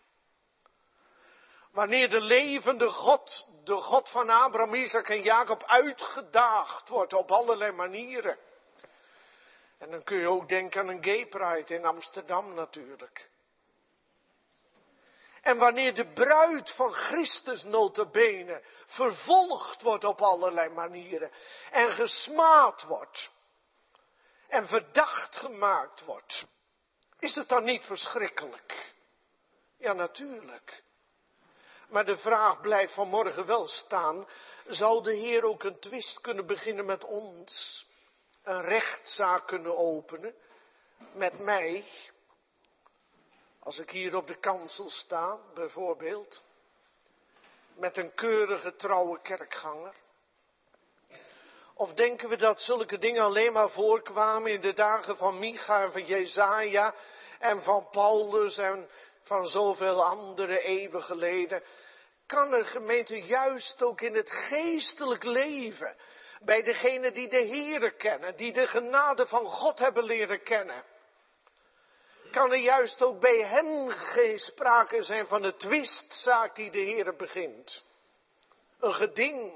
Wanneer de levende God, de God van Abraham, Isaac en Jacob, uitgedaagd wordt op allerlei manieren. En dan kun je ook denken aan een gay pride in Amsterdam natuurlijk. En wanneer de bruid van Christus nota bene vervolgd wordt op allerlei manieren en gesmaad wordt en verdacht gemaakt wordt, is het dan niet verschrikkelijk? Ja, natuurlijk. Maar de vraag blijft vanmorgen wel staan, zou de Heer ook een twist kunnen beginnen met ons? Een rechtszaak kunnen openen met mij? Als ik hier op de kansel sta, bijvoorbeeld, met een keurige trouwe kerkganger. Of denken we dat zulke dingen alleen maar voorkwamen in de dagen van Micha en van Jesaja en van Paulus en van zoveel andere eeuwen geleden? Kan een gemeente juist ook in het geestelijk leven, bij degenen die de Heere kennen, die de genade van God hebben leren kennen, kan er juist ook bij hen geen sprake zijn van een twistzaak die de Heere begint. Een geding.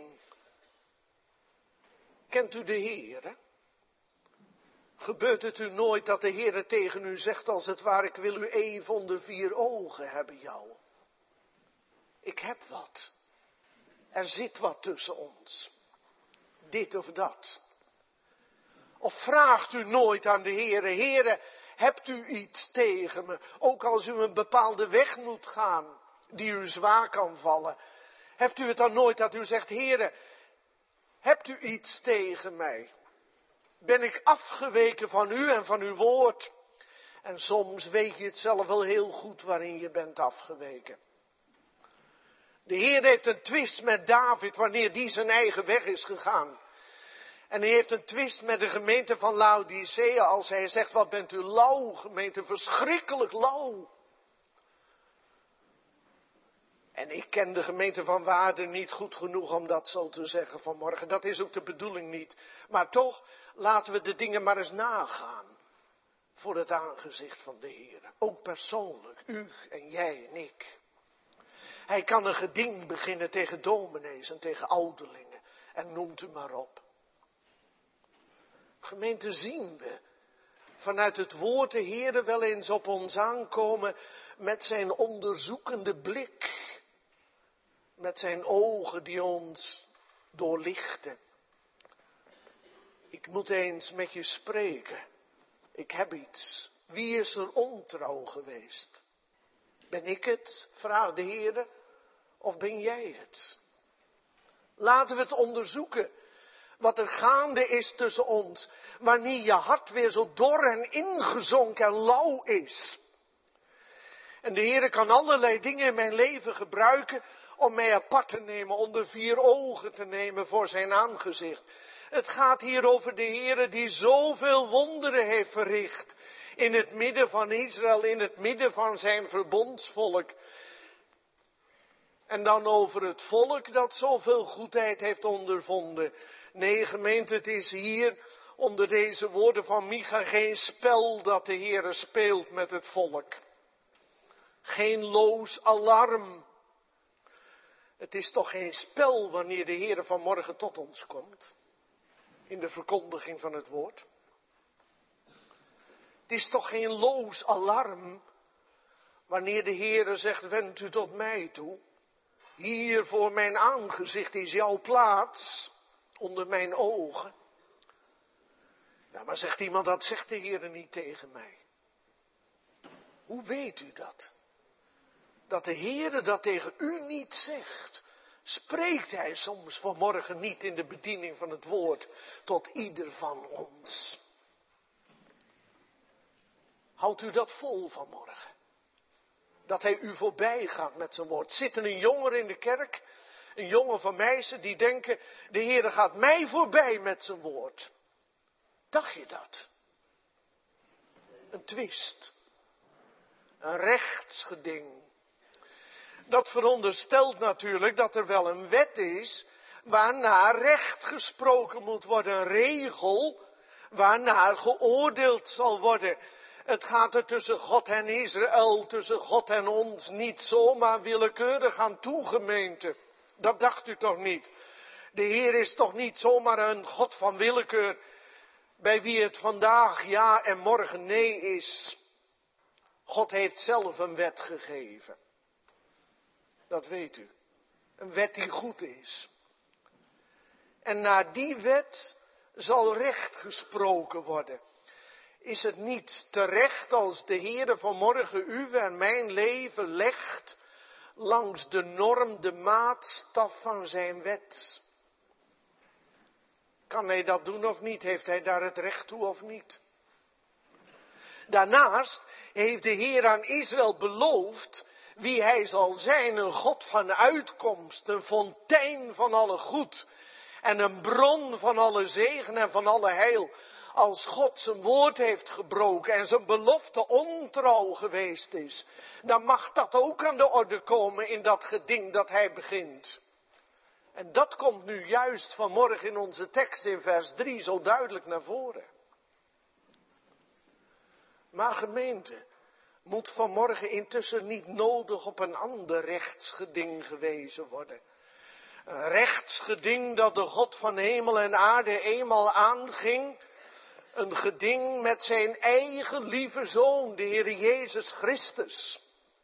Kent u de Heere? Gebeurt het u nooit dat de Heere tegen u zegt als het ware, ik wil u even onder vier ogen hebben jou. Ik heb wat. Er zit wat tussen ons. Dit of dat. Of vraagt u nooit aan de Heere, Heere, hebt u iets tegen me? Ook als u een bepaalde weg moet gaan, die u zwaar kan vallen. Hebt u het dan nooit dat u zegt, Heere, hebt u iets tegen mij? Ben ik afgeweken van u en van uw woord? En soms weet je het zelf wel heel goed waarin je bent afgeweken. De Heer heeft een twist met David wanneer die zijn eigen weg is gegaan. En hij heeft een twist met de gemeente van Laodicea als hij zegt, wat bent u lauw, gemeente, verschrikkelijk lauw. En ik ken de gemeente van Waarder niet goed genoeg om dat zo te zeggen vanmorgen. Dat is ook de bedoeling niet. Maar toch, laten we de dingen maar eens nagaan. voor het aangezicht van de Heer. Ook persoonlijk, u en jij en ik. Hij kan een geding beginnen tegen dominees en tegen ouderlingen. En noemt u maar op. Gemeente, zien we vanuit het woord de Heer wel eens op ons aankomen met zijn onderzoekende blik. Met zijn ogen die ons doorlichten. Ik moet eens met je spreken. Ik heb iets. Wie is er ontrouw geweest? Ben ik het, vraagt de Heer, of ben jij het? Laten we het onderzoeken. Wat er gaande is tussen ons. Wanneer je hart weer zo dor en ingezonken en lauw is. En de Heer kan allerlei dingen in mijn leven gebruiken om mij apart te nemen, onder vier ogen te nemen voor zijn aangezicht. Het gaat hier over de Heer die zoveel wonderen heeft verricht in het midden van Israël, in het midden van zijn verbondsvolk. En dan over het volk dat zoveel goedheid heeft ondervonden. Nee, gemeente, het is hier onder deze woorden van Micha geen spel dat de Heer speelt met het volk. Geen loos alarm. Het is toch geen spel wanneer de Heer vanmorgen tot ons komt. In de verkondiging van het woord. Het is toch geen loos alarm wanneer de Heer zegt, wend u tot mij toe. Hier voor mijn aangezicht is jouw plaats, onder mijn ogen. Ja, maar zegt iemand, dat zegt de Heer niet tegen mij. Hoe weet u dat? Dat de Heer dat tegen u niet zegt. Spreekt hij soms vanmorgen niet in de bediening van het woord tot ieder van ons? Houdt u dat vol vanmorgen? Dat hij u voorbij gaat met zijn woord. Zit er een jonger in de kerk, een jongen van meisjes die denken, de Heer gaat mij voorbij met zijn woord. Dacht je dat? Een twist. Een rechtsgeding. Dat veronderstelt natuurlijk dat er wel een wet is waarnaar recht gesproken moet worden. Een regel waarnaar geoordeeld zal worden. Het gaat er tussen God en Israël, tussen God en ons, niet zomaar willekeurig aan toe, gemeente. Dat dacht u toch niet? De Heer is toch niet zomaar een God van willekeur, bij wie het vandaag ja en morgen nee is. God heeft zelf een wet gegeven. Dat weet u. Een wet die goed is. En naar die wet zal recht gesproken worden. Is het niet terecht als de Heere vanmorgen uw en mijn leven legt langs de norm, de maatstaf van zijn wet? Kan hij dat doen of niet? Heeft hij daar het recht toe of niet? Daarnaast heeft de Heer aan Israël beloofd wie hij zal zijn, een God van uitkomst, een fontein van alle goed en een bron van alle zegen en van alle heil. Als God zijn woord heeft gebroken en zijn belofte ontrouw geweest is, dan mag dat ook aan de orde komen in dat geding dat hij begint. En dat komt nu juist vanmorgen in onze tekst in vers drie zo duidelijk naar voren. Maar gemeente, moet vanmorgen intussen niet nodig op een ander rechtsgeding gewezen worden. Een rechtsgeding dat de God van hemel en aarde eenmaal aanging. Een geding met zijn eigen lieve Zoon, de Heer Jezus Christus.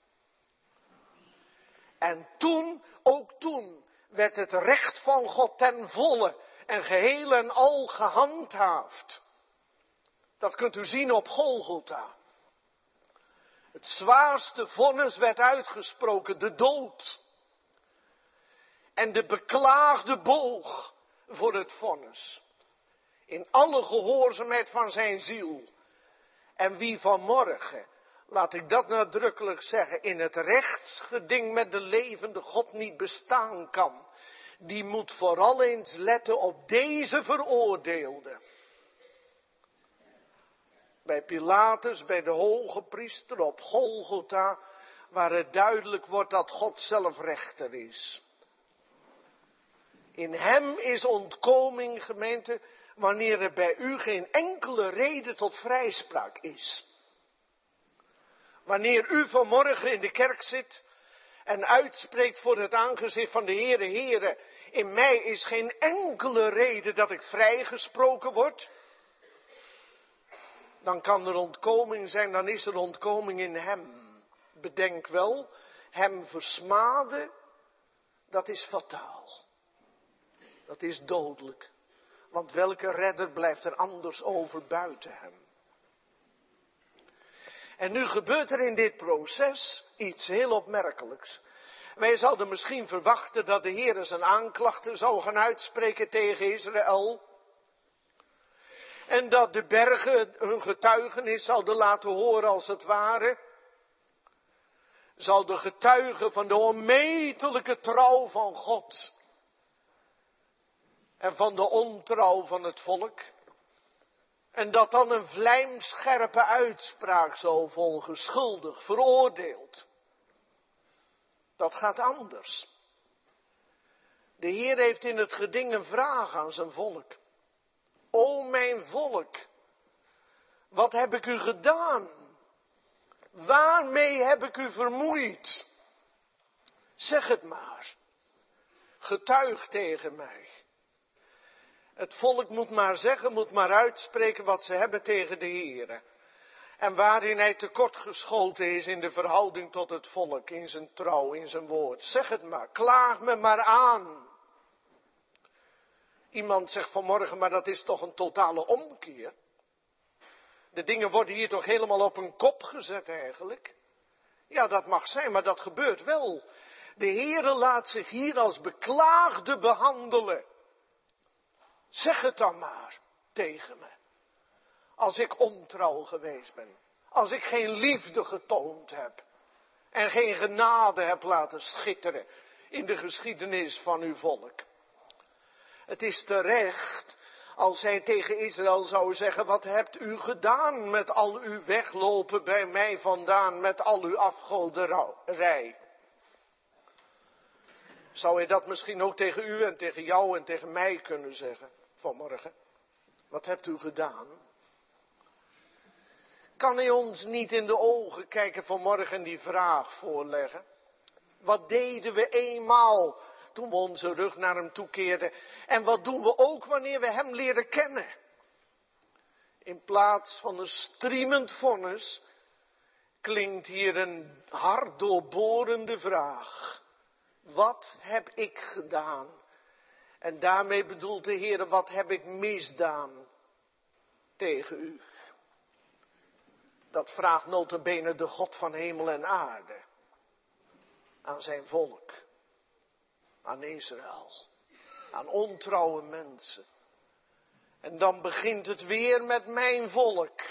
En toen, ook toen, werd het recht van God ten volle en geheel en al gehandhaafd. Dat kunt u zien op Golgotha. Het zwaarste vonnis werd uitgesproken, de dood. En de beklaagde boog voor het vonnis. In alle gehoorzaamheid van zijn ziel. En wie vanmorgen, laat ik dat nadrukkelijk zeggen, in het rechtsgeding met de levende God niet bestaan kan, die moet vooral eens letten op deze veroordeelde. Bij Pilatus, bij de hoge priester, op Golgotha, waar het duidelijk wordt dat God zelf rechter is. In hem is ontkoming, gemeente, wanneer er bij u geen enkele reden tot vrijspraak is. Wanneer u vanmorgen in de kerk zit en uitspreekt voor het aangezicht van de Heere, Heere, in mij is geen enkele reden dat ik vrijgesproken word, dan kan er ontkoming zijn, dan is er ontkoming in hem. Bedenk wel, hem versmaden, dat is fataal. Dat is dodelijk. Want welke redder blijft er anders over buiten hem? En nu gebeurt er in dit proces iets heel opmerkelijks. Wij zouden misschien verwachten dat de Heer zijn aanklachten zou gaan uitspreken tegen Israël. En dat de bergen hun getuigenis zouden laten horen als het ware. Zouden getuigen van de onmetelijke trouw van God. En van de ontrouw van het volk. En dat dan een vlijmscherpe uitspraak zou volgen, schuldig, veroordeeld. Dat gaat anders. De Heer heeft in het geding een vraag aan zijn volk. O mijn volk, wat heb ik u gedaan? Waarmee heb ik u vermoeid? Zeg het maar. Getuig tegen mij. Het volk moet maar zeggen, moet maar uitspreken wat ze hebben tegen de Heere. En waarin hij tekortgeschoten is in de verhouding tot het volk, in zijn trouw, in zijn woord. Zeg het maar, klaag me maar aan. Iemand zegt vanmorgen, maar dat is toch een totale omkeer. De dingen worden hier toch helemaal op een kop gezet eigenlijk. Ja, dat mag zijn, maar dat gebeurt wel. De Heere laat zich hier als beklaagde behandelen. Zeg het dan maar tegen me. Als ik ontrouw geweest ben. Als ik geen liefde getoond heb. En geen genade heb laten schitteren in de geschiedenis van uw volk. Het is terecht als hij tegen Israël zou zeggen, wat hebt u gedaan met al uw weglopen bij mij vandaan, met al uw afgoderij. Zou hij dat misschien ook tegen u en tegen jou en tegen mij kunnen zeggen vanmorgen? Wat hebt u gedaan? Kan hij ons niet in de ogen kijken vanmorgen en die vraag voorleggen? Wat deden we eenmaal toen we onze rug naar hem toekeerden? En wat doen we ook wanneer we hem leren kennen? In plaats van een striemend vonnis klinkt hier een hart doorborende vraag. Wat heb ik gedaan? En daarmee bedoelt de Heer, wat heb ik misdaan tegen u? Dat vraagt nota bene de God van hemel en aarde. Aan zijn volk. Aan Israël. Aan ontrouwe mensen. En dan begint het weer met mijn volk.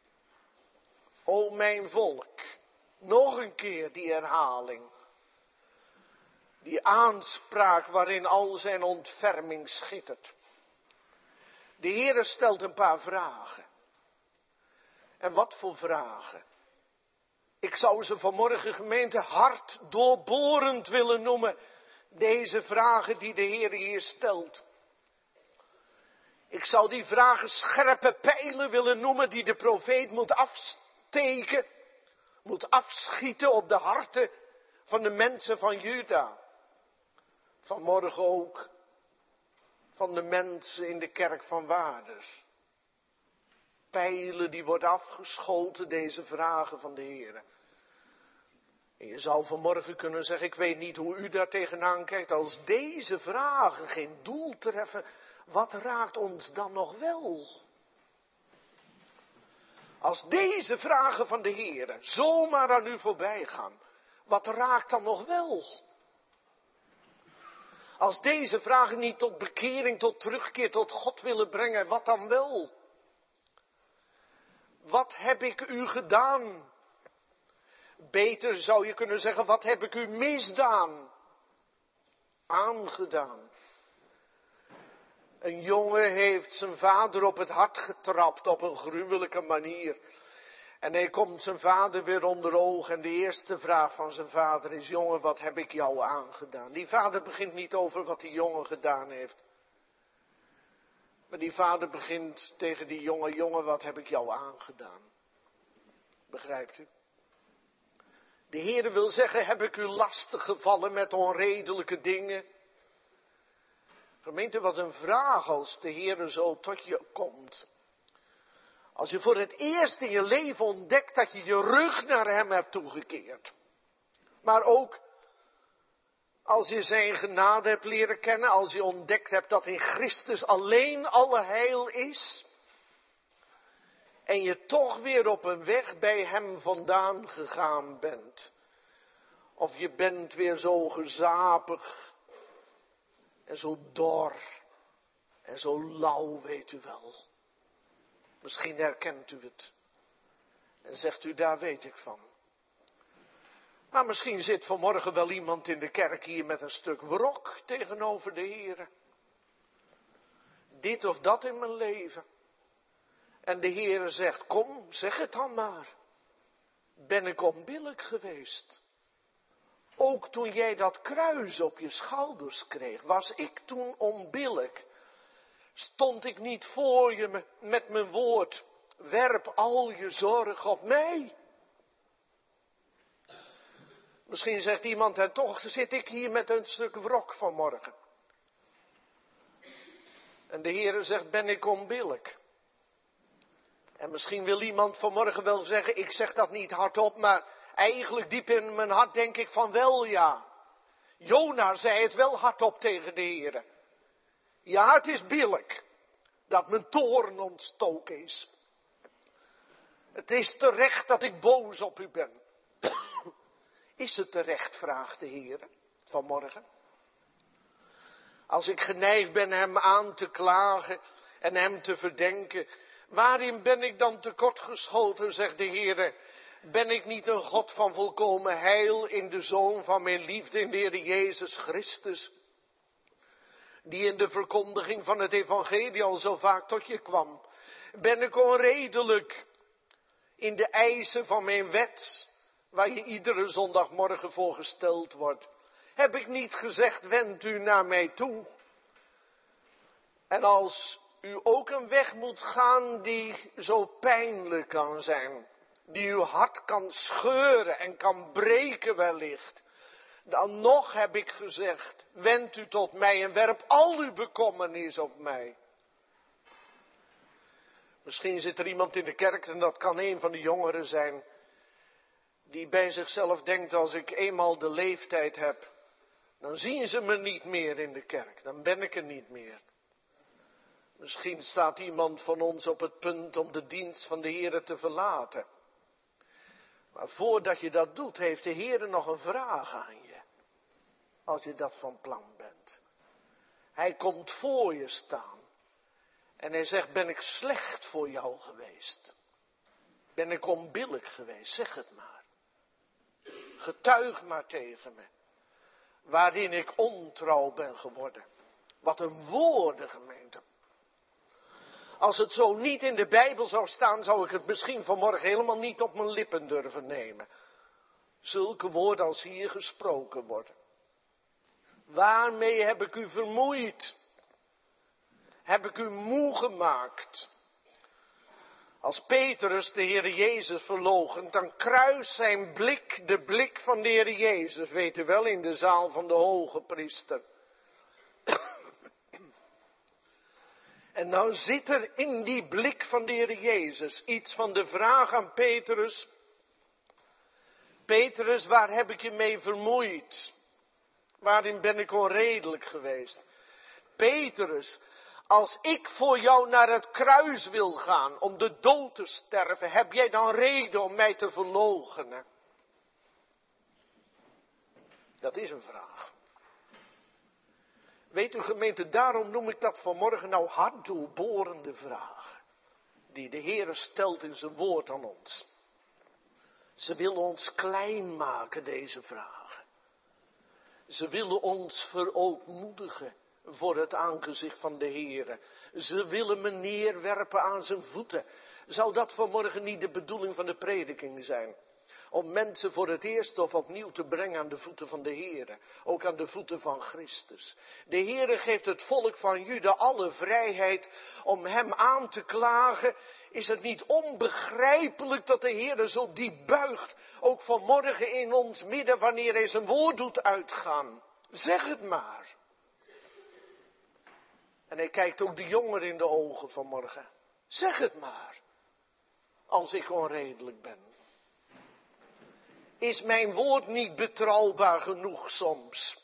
O mijn volk. Nog een keer die herhaling. Die aanspraak waarin al zijn ontferming schittert. De Heere stelt een paar vragen. En wat voor vragen? Ik zou ze vanmorgen gemeente hart doorborend willen noemen. Deze vragen die de Heere hier stelt. Ik zou die vragen scherpe pijlen willen noemen die de profeet moet afsteken. Moet afschieten op de harten van de mensen van Juda. Vanmorgen ook van de mensen in de kerk van Waarders. Pijlen die worden afgeschoten, deze vragen van de Heer. En je zou vanmorgen kunnen zeggen, ik weet niet hoe u daar tegenaan kijkt. Als deze vragen geen doel treffen, wat raakt ons dan nog wel? Als deze vragen van de Heer zomaar aan u voorbij gaan, wat raakt dan nog wel? Als deze vragen niet tot bekering, tot terugkeer, tot God willen brengen, wat dan wel? Wat heb ik u gedaan? Beter zou je kunnen zeggen, wat heb ik u misdaan? Aangedaan. Een jongen heeft zijn vader op het hart getrapt op een gruwelijke manier. En hij komt zijn vader weer onder ogen en de eerste vraag van zijn vader is, jongen, wat heb ik jou aangedaan? Die vader begint niet over wat die jongen gedaan heeft. Maar die vader begint tegen die jonge jongen, wat heb ik jou aangedaan? Begrijpt u? De Heere wil zeggen, heb ik u lastig gevallen met onredelijke dingen? Gemeente, wat een vraag als de Heere zo tot je komt. Als je voor het eerst in je leven ontdekt dat je je rug naar hem hebt toegekeerd. Maar ook als je zijn genade hebt leren kennen, als je ontdekt hebt dat in Christus alleen alle heil is. En je toch weer op een weg bij hem vandaan gegaan bent. Of je bent weer zo gezapig en zo dor en zo lauw, weet u wel. Misschien herkent u het. En zegt u, daar weet ik van. Maar misschien zit vanmorgen wel iemand in de kerk hier met een stuk wrok tegenover de Heere. Dit of dat in mijn leven. En de Heere zegt, kom, zeg het dan maar. Ben ik onbillijk geweest? Ook toen jij dat kruis op je schouders kreeg, was ik toen onbillijk? Stond ik niet voor je met mijn woord, werp al je zorg op mij? Misschien zegt iemand, en toch zit ik hier met een stuk wrok vanmorgen. En de Heere zegt, ben ik onbillijk? En misschien wil iemand vanmorgen wel zeggen, ik zeg dat niet hardop, maar eigenlijk diep in mijn hart denk ik van wel ja. Jona zei het wel hardop tegen de Heere. Ja, het is billijk dat mijn toorn ontstoken is. Het is terecht dat ik boos op u ben. Is het terecht, vraagt de Heere vanmorgen. Als ik geneigd ben hem aan te klagen en hem te verdenken, waarin ben ik dan tekortgeschoten, zegt de Heere. Ben ik niet een God van volkomen heil in de Zoon van mijn liefde, in de Heer Jezus Christus, die in de verkondiging van het evangelie al zo vaak tot je kwam? Ben ik onredelijk in de eisen van mijn wet, waar je iedere zondagmorgen voor gesteld wordt? Heb ik niet gezegd, wend u naar mij toe? En als u ook een weg moet gaan die zo pijnlijk kan zijn, die uw hart kan scheuren en kan breken wellicht, dan nog heb ik gezegd, wend u tot mij en werp al uw bekommernis op mij. Misschien zit er iemand in de kerk, en dat kan een van de jongeren zijn, die bij zichzelf denkt, als ik eenmaal de leeftijd heb, dan zien ze me niet meer in de kerk, dan ben ik er niet meer. Misschien staat iemand van ons op het punt om de dienst van de Heere te verlaten. Maar voordat je dat doet, heeft de Heere nog een vraag aan je. Als je dat van plan bent. Hij komt voor je staan. En hij zegt, ben ik slecht voor jou geweest? Ben ik onbillijk geweest? Zeg het maar. Getuig maar tegen me. Waarin ik ontrouw ben geworden. Wat een woorden, gemeente. Als het zo niet in de Bijbel zou staan, zou ik het misschien vanmorgen helemaal niet op mijn lippen durven nemen. Zulke woorden als hier gesproken worden. Waarmee heb ik u vermoeid? Heb ik u moe gemaakt? Als Petrus de Heer Jezus verloochent, dan kruist zijn blik de blik van de Heer Jezus, weet u wel, in de zaal van de hoge priester. En dan zit er in die blik van de Heer Jezus iets van de vraag aan Petrus. Petrus, waar heb ik je mee vermoeid? Waarin ben ik onredelijk geweest? Petrus, als ik voor jou naar het kruis wil gaan om de dood te sterven, heb jij dan reden om mij te verloochenen? Dat is een vraag. Weet u gemeente, daarom noem ik dat vanmorgen nou hartdoorborende vragen. Die de Heere stelt in zijn woord aan ons. Ze willen ons klein maken, deze vragen. Ze willen ons verootmoedigen voor het aangezicht van de Heere. Ze willen me neerwerpen aan zijn voeten. Zou dat vanmorgen niet de bedoeling van de prediking zijn? om mensen voor het eerst of opnieuw te brengen aan de voeten van de Heere. Ook aan de voeten van Christus. De Heere geeft het volk van Juda alle vrijheid om hem aan te klagen. Is het niet onbegrijpelijk dat de Heere zo diep buigt, ook vanmorgen in ons midden, wanneer hij zijn woord doet uitgaan? Zeg het maar. En hij kijkt ook de jongeren in de ogen vanmorgen. Zeg het maar, als ik onredelijk ben. Is mijn woord niet betrouwbaar genoeg soms?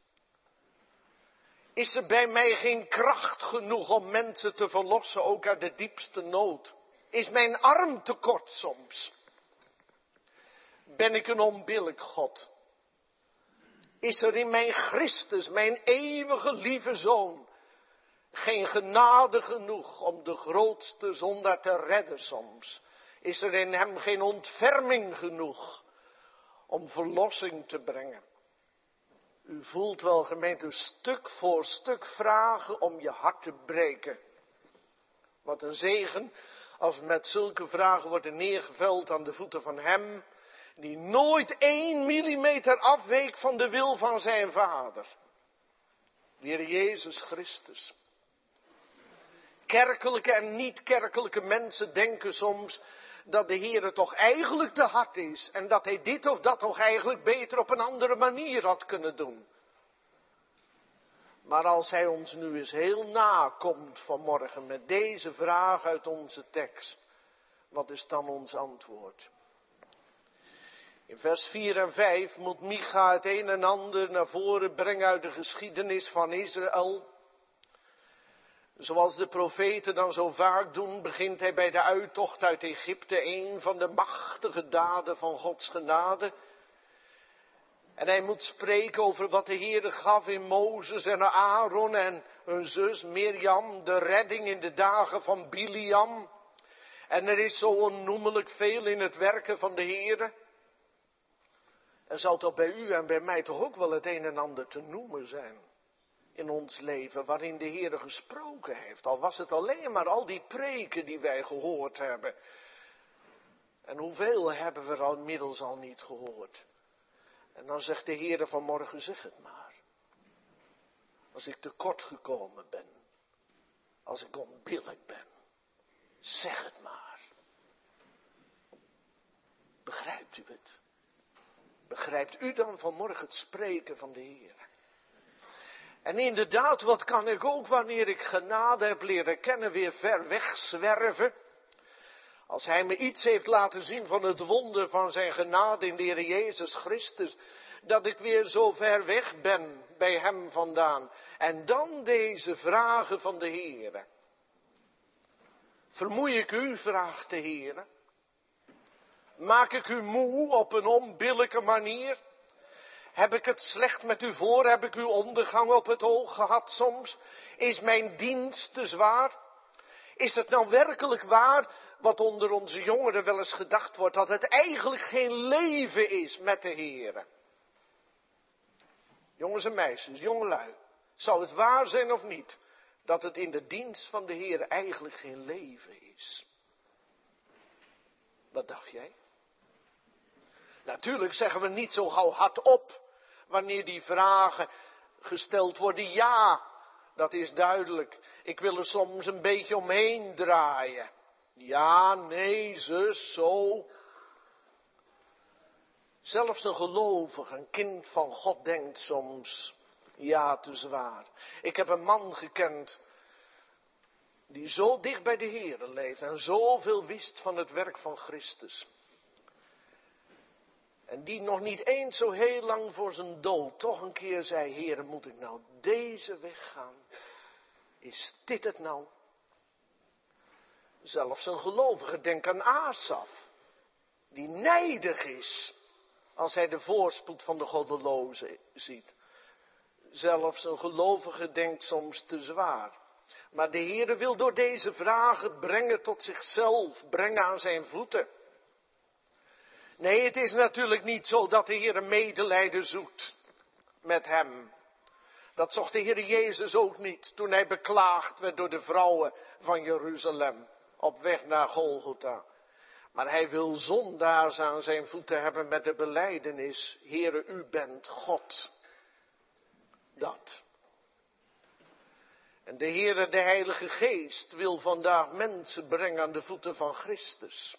Is er bij mij geen kracht genoeg om mensen te verlossen, ook uit de diepste nood? Is mijn arm te kort soms? Ben ik een onbillijk God? Is er in mijn Christus, mijn eeuwige lieve Zoon, geen genade genoeg om de grootste zondaar te redden soms? Is er in hem geen ontferming genoeg om verlossing te brengen? U voelt wel, gemeente, stuk voor stuk vragen om je hart te breken. Wat een zegen als met zulke vragen worden neergeveld aan de voeten van hem die nooit één millimeter afweek van de wil van zijn Vader. De Heer Jezus Christus. Kerkelijke en niet-kerkelijke mensen denken soms dat de Heer toch eigenlijk te hard is. En dat hij dit of dat toch eigenlijk beter op een andere manier had kunnen doen. Maar als hij ons nu eens heel nakomt vanmorgen met deze vraag uit onze tekst. Wat is dan ons antwoord? In vers vier en vijf moet Micha het een en ander naar voren brengen uit de geschiedenis van Israël. Zoals de profeten dan zo vaak doen, begint hij bij de uittocht uit Egypte, een van de machtige daden van Gods genade. En hij moet spreken over wat de Heere gaf in Mozes en Aaron en hun zus Mirjam, de redding in de dagen van Biliam. En er is zo onnoemelijk veel in het werken van de Heere. En zal toch bij u en bij mij toch ook wel het een en ander te noemen zijn in ons leven, waarin de Heere gesproken heeft. Al was het alleen maar al die preken die wij gehoord hebben. En hoeveel hebben we al inmiddels al niet gehoord? En dan zegt de Heere vanmorgen, zeg het maar. Als ik tekort gekomen ben, als ik onbillijk ben, zeg het maar. Begrijpt u het? Begrijpt u dan vanmorgen het spreken van de Heer? En inderdaad, wat kan ik ook wanneer ik genade heb leren kennen weer ver weg zwerven? Als hij me iets heeft laten zien van het wonder van zijn genade in de Heer Jezus Christus, dat ik weer zo ver weg ben bij hem vandaan. En dan deze vragen van de Heer. Vermoei ik u, vraagt de Heer? Maak ik u moe op een onbillijke manier? Heb ik het slecht met u voor? Heb ik uw ondergang op het oog gehad soms? Is mijn dienst te zwaar? Is het nou werkelijk waar, wat onder onze jongeren wel eens gedacht wordt, dat het eigenlijk geen leven is met de Heere? Jongens en meisjes, jongelui, zou het waar zijn of niet, dat het in de dienst van de Heere eigenlijk geen leven is? Wat dacht jij? Natuurlijk zeggen we niet zo gauw hardop, wanneer die vragen gesteld worden. Ja, dat is duidelijk. Ik wil er soms een beetje omheen draaien. Ja, nee, zus, zo. Zelfs een gelovige, een kind van God denkt soms, ja, te zwaar. Ik heb een man gekend die zo dicht bij de Heere leeft en zoveel wist van het werk van Christus. En die nog niet eens zo heel lang voor zijn dood toch een keer zei, Heere, moet ik nou deze weg gaan? Is dit het nou? Zelfs een gelovige, denk aan Asaf, die nijdig is als hij de voorspoed van de goddelozen ziet. Zelfs een gelovige denkt soms te zwaar. Maar de Heere wil door deze vragen brengen tot zichzelf, brengen aan zijn voeten. Nee, het is natuurlijk niet zo dat de Heere medelijden zoekt met hem. Dat zocht de Heere Jezus ook niet toen hij beklaagd werd door de vrouwen van Jeruzalem op weg naar Golgotha. Maar hij wil zondaars aan zijn voeten hebben met de belijdenis: Heere, u bent God. Dat. En de Heere, de Heilige Geest, wil vandaag mensen brengen aan de voeten van Christus.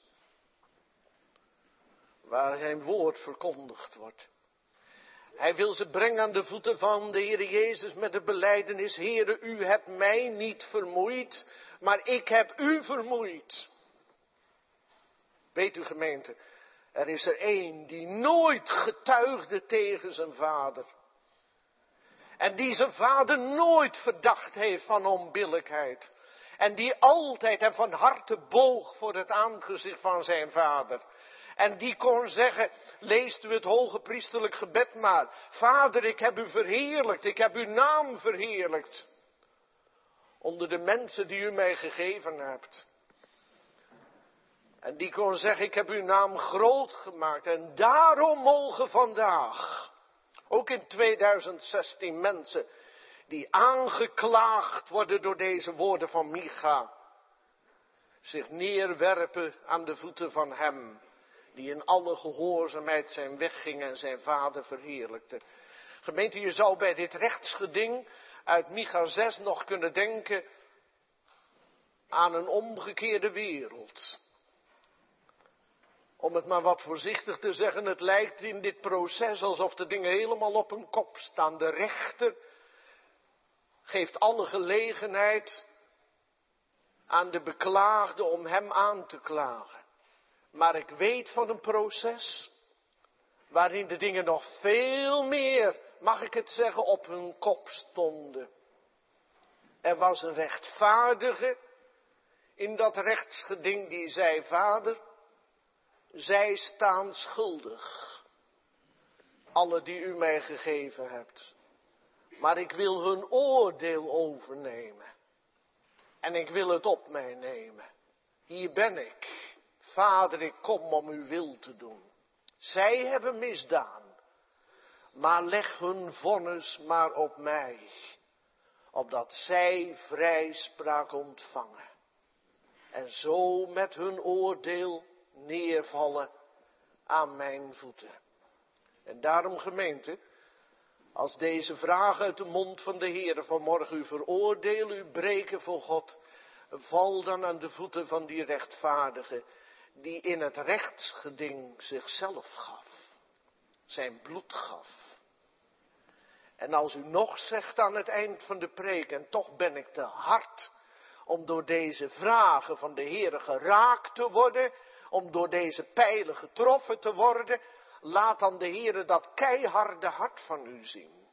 Waar zijn woord verkondigd wordt. Hij wil ze brengen aan de voeten van de Heere Jezus met de belijdenis: Heere, u hebt mij niet vermoeid, maar ik heb u vermoeid. Weet u, gemeente, er is er één die nooit getuigde tegen zijn vader. En die zijn vader nooit verdacht heeft van onbillijkheid. En die altijd en van harte boog voor het aangezicht van zijn vader. En die kon zeggen: leest u het hoge priesterlijk gebed maar. Vader, ik heb u verheerlijkt, ik heb uw naam verheerlijkt. Onder de mensen die u mij gegeven hebt. En die kon zeggen: ik heb uw naam groot gemaakt. En daarom mogen vandaag, ook in tweeduizend zestien, mensen die aangeklaagd worden door deze woorden van Micha, zich neerwerpen aan de voeten van hem die in alle gehoorzaamheid zijn weg ging en zijn vader verheerlijkte. Gemeente, je zou bij dit rechtsgeding uit Micha zes nog kunnen denken aan een omgekeerde wereld. Om het maar wat voorzichtig te zeggen, het lijkt in dit proces alsof de dingen helemaal op hun kop staan. De rechter geeft alle gelegenheid aan de beklaagde om hem aan te klagen. Maar ik weet van een proces waarin de dingen nog veel meer, mag ik het zeggen, op hun kop stonden. Er was een rechtvaardige in dat rechtsgeding die zei: Vader, zij staan schuldig, alle die u mij gegeven hebt. Maar ik wil hun oordeel overnemen. En ik wil het op mij nemen. Hier ben ik. Vader, ik kom om uw wil te doen. Zij hebben misdaan. Maar leg hun vonnis maar op mij. Opdat zij vrijspraak ontvangen. En zo met hun oordeel neervallen aan mijn voeten. En daarom, gemeente, als deze vraag uit de mond van de Heere vanmorgen: u veroordelen, u breken voor God, val dan aan de voeten van die rechtvaardige die in het rechtsgeding zichzelf gaf, zijn bloed gaf. En als u nog zegt aan het eind van de preek: en toch ben ik te hard om door deze vragen van de Heere geraakt te worden, om door deze pijlen getroffen te worden, laat dan de Heere dat keiharde hart van u zien.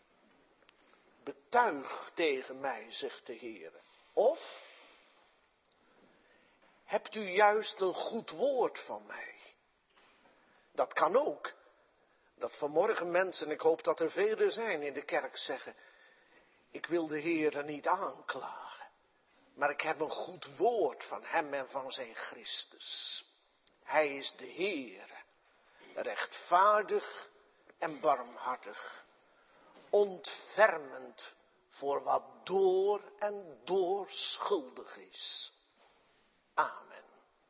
Betuig tegen mij, zegt de Heere. Of hebt u juist een goed woord van mij? Dat kan ook. Dat vanmorgen mensen, en ik hoop dat er velen zijn in de kerk, zeggen: ik wil de Heere niet aanklagen, maar ik heb een goed woord van hem en van zijn Christus. Hij is de Heere, rechtvaardig en barmhartig, ontfermend voor wat door en door schuldig is. Amen.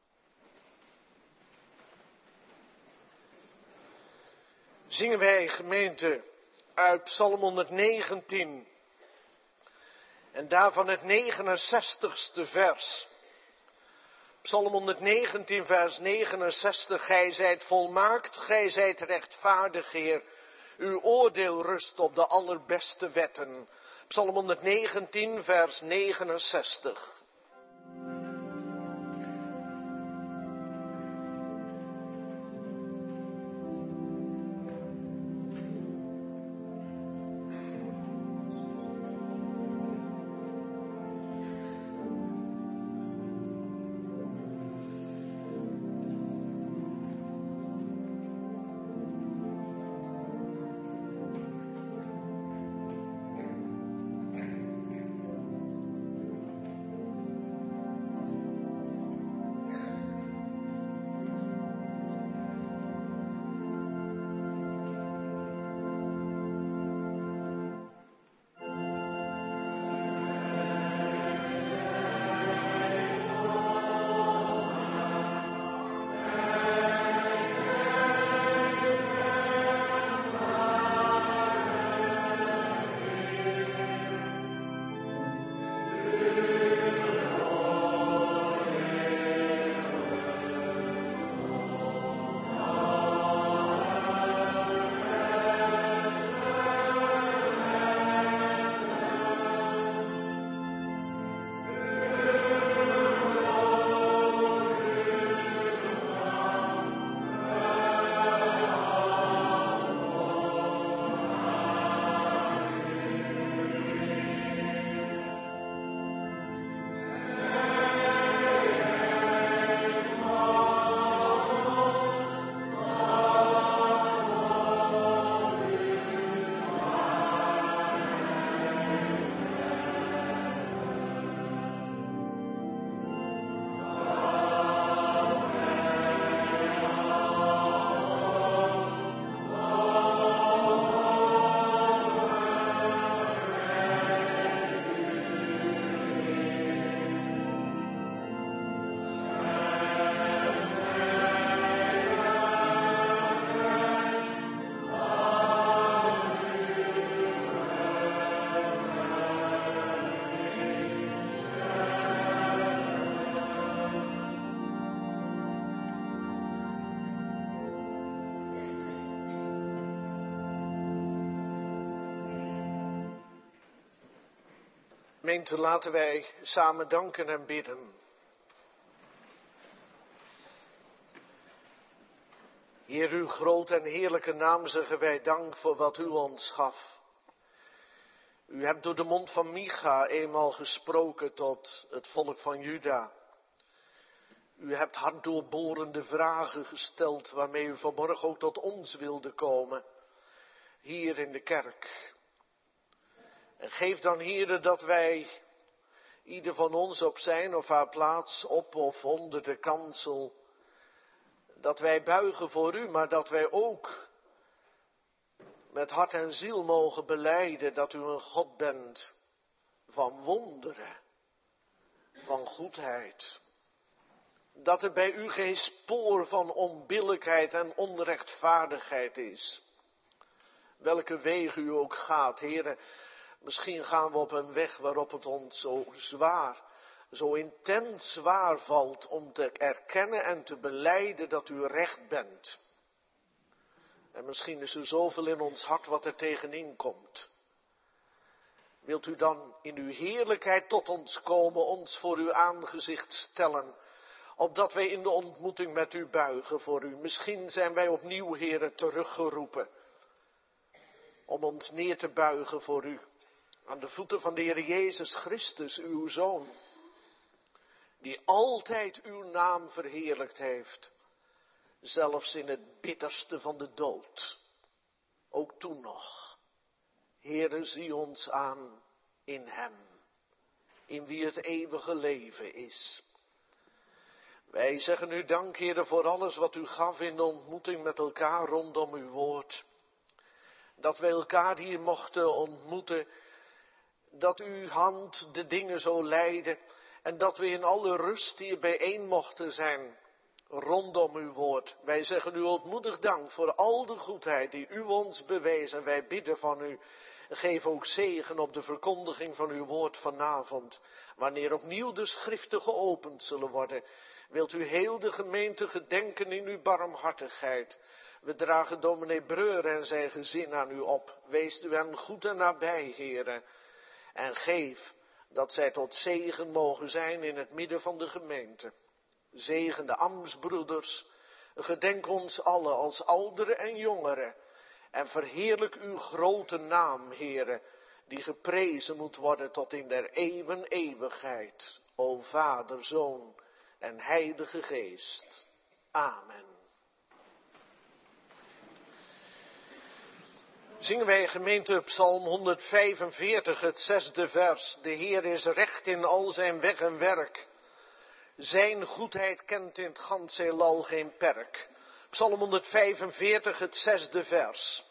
Zingen wij, gemeente, uit Psalm honderdnegentien en daarvan het negenenzestigste vers. Psalm honderdnegentien, vers negenenzestig. Gij zijt volmaakt, gij zijt rechtvaardig, Heer. Uw oordeel rust op de allerbeste wetten. Psalm honderdnegentien, vers negenenzestig. Gemeente, laten wij samen danken en bidden. Heer, uw grote en heerlijke naam zeggen wij dank voor wat u ons gaf. U hebt door de mond van Micha eenmaal gesproken tot het volk van Juda. U hebt hartdoorborende vragen gesteld waarmee u vanmorgen ook tot ons wilde komen. Hier in de kerk. En geef dan, Heere, dat wij, ieder van ons op zijn of haar plaats, op of onder de kansel, dat wij buigen voor u, maar dat wij ook met hart en ziel mogen belijden dat u een God bent van wonderen, van goedheid. Dat er bij u geen spoor van onbillijkheid en onrechtvaardigheid is. Welke wegen u ook gaat, Heere, misschien gaan we op een weg waarop het ons zo zwaar, zo intens zwaar valt om te erkennen en te belijden dat u recht bent. En misschien is er zoveel in ons hart wat er tegenin komt. Wilt u dan in uw heerlijkheid tot ons komen, ons voor uw aangezicht stellen, opdat wij in de ontmoeting met u buigen voor u. Misschien zijn wij opnieuw, Heere, teruggeroepen om ons neer te buigen voor u. Aan de voeten van de Heer Jezus Christus, uw Zoon, die altijd uw naam verheerlijkt heeft, zelfs in het bitterste van de dood. Ook toen nog. Heere, zie ons aan in hem, in wie het eeuwige leven is. Wij zeggen u dank, Heere, voor alles wat u gaf in de ontmoeting met elkaar rondom uw woord. Dat wij elkaar hier mochten ontmoeten, dat uw hand de dingen zo leidde en dat we in alle rust hier bijeen mochten zijn rondom uw woord. Wij zeggen u ootmoedig dank voor al de goedheid die u ons bewees en wij bidden van u. Geef ook zegen op de verkondiging van uw woord vanavond. Wanneer opnieuw de schriften geopend zullen worden, wilt u heel de gemeente gedenken in uw barmhartigheid. We dragen dominee Breur en zijn gezin aan u op. Wees u hen goed en nabij, Heere. En geef dat zij tot zegen mogen zijn in het midden van de gemeente. Zegen de ambtsbroeders. Gedenk ons allen als ouderen en jongeren. En verheerlijk uw grote naam, Heere, die geprezen moet worden tot in der eeuwen eeuwigheid. O Vader, Zoon en Heilige Geest. Amen. Zingen wij, gemeente, Psalm honderdvijfenveertig, het zesde vers. De Heer is recht in al zijn weg en werk. Zijn goedheid kent in het ganse heelal geen perk. Psalm honderdvijfenveertig, het zesde vers.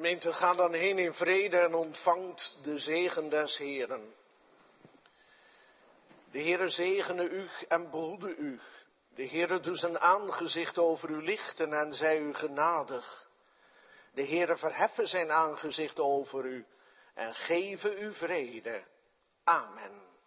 Gemeente, ga dan heen in vrede en ontvangt de zegen des Heeren. De Heere zegene u en behoede u. De Heere doet zijn aangezicht over u lichten en zij u genadig. De Heere verheffen zijn aangezicht over u en geven u vrede. Amen.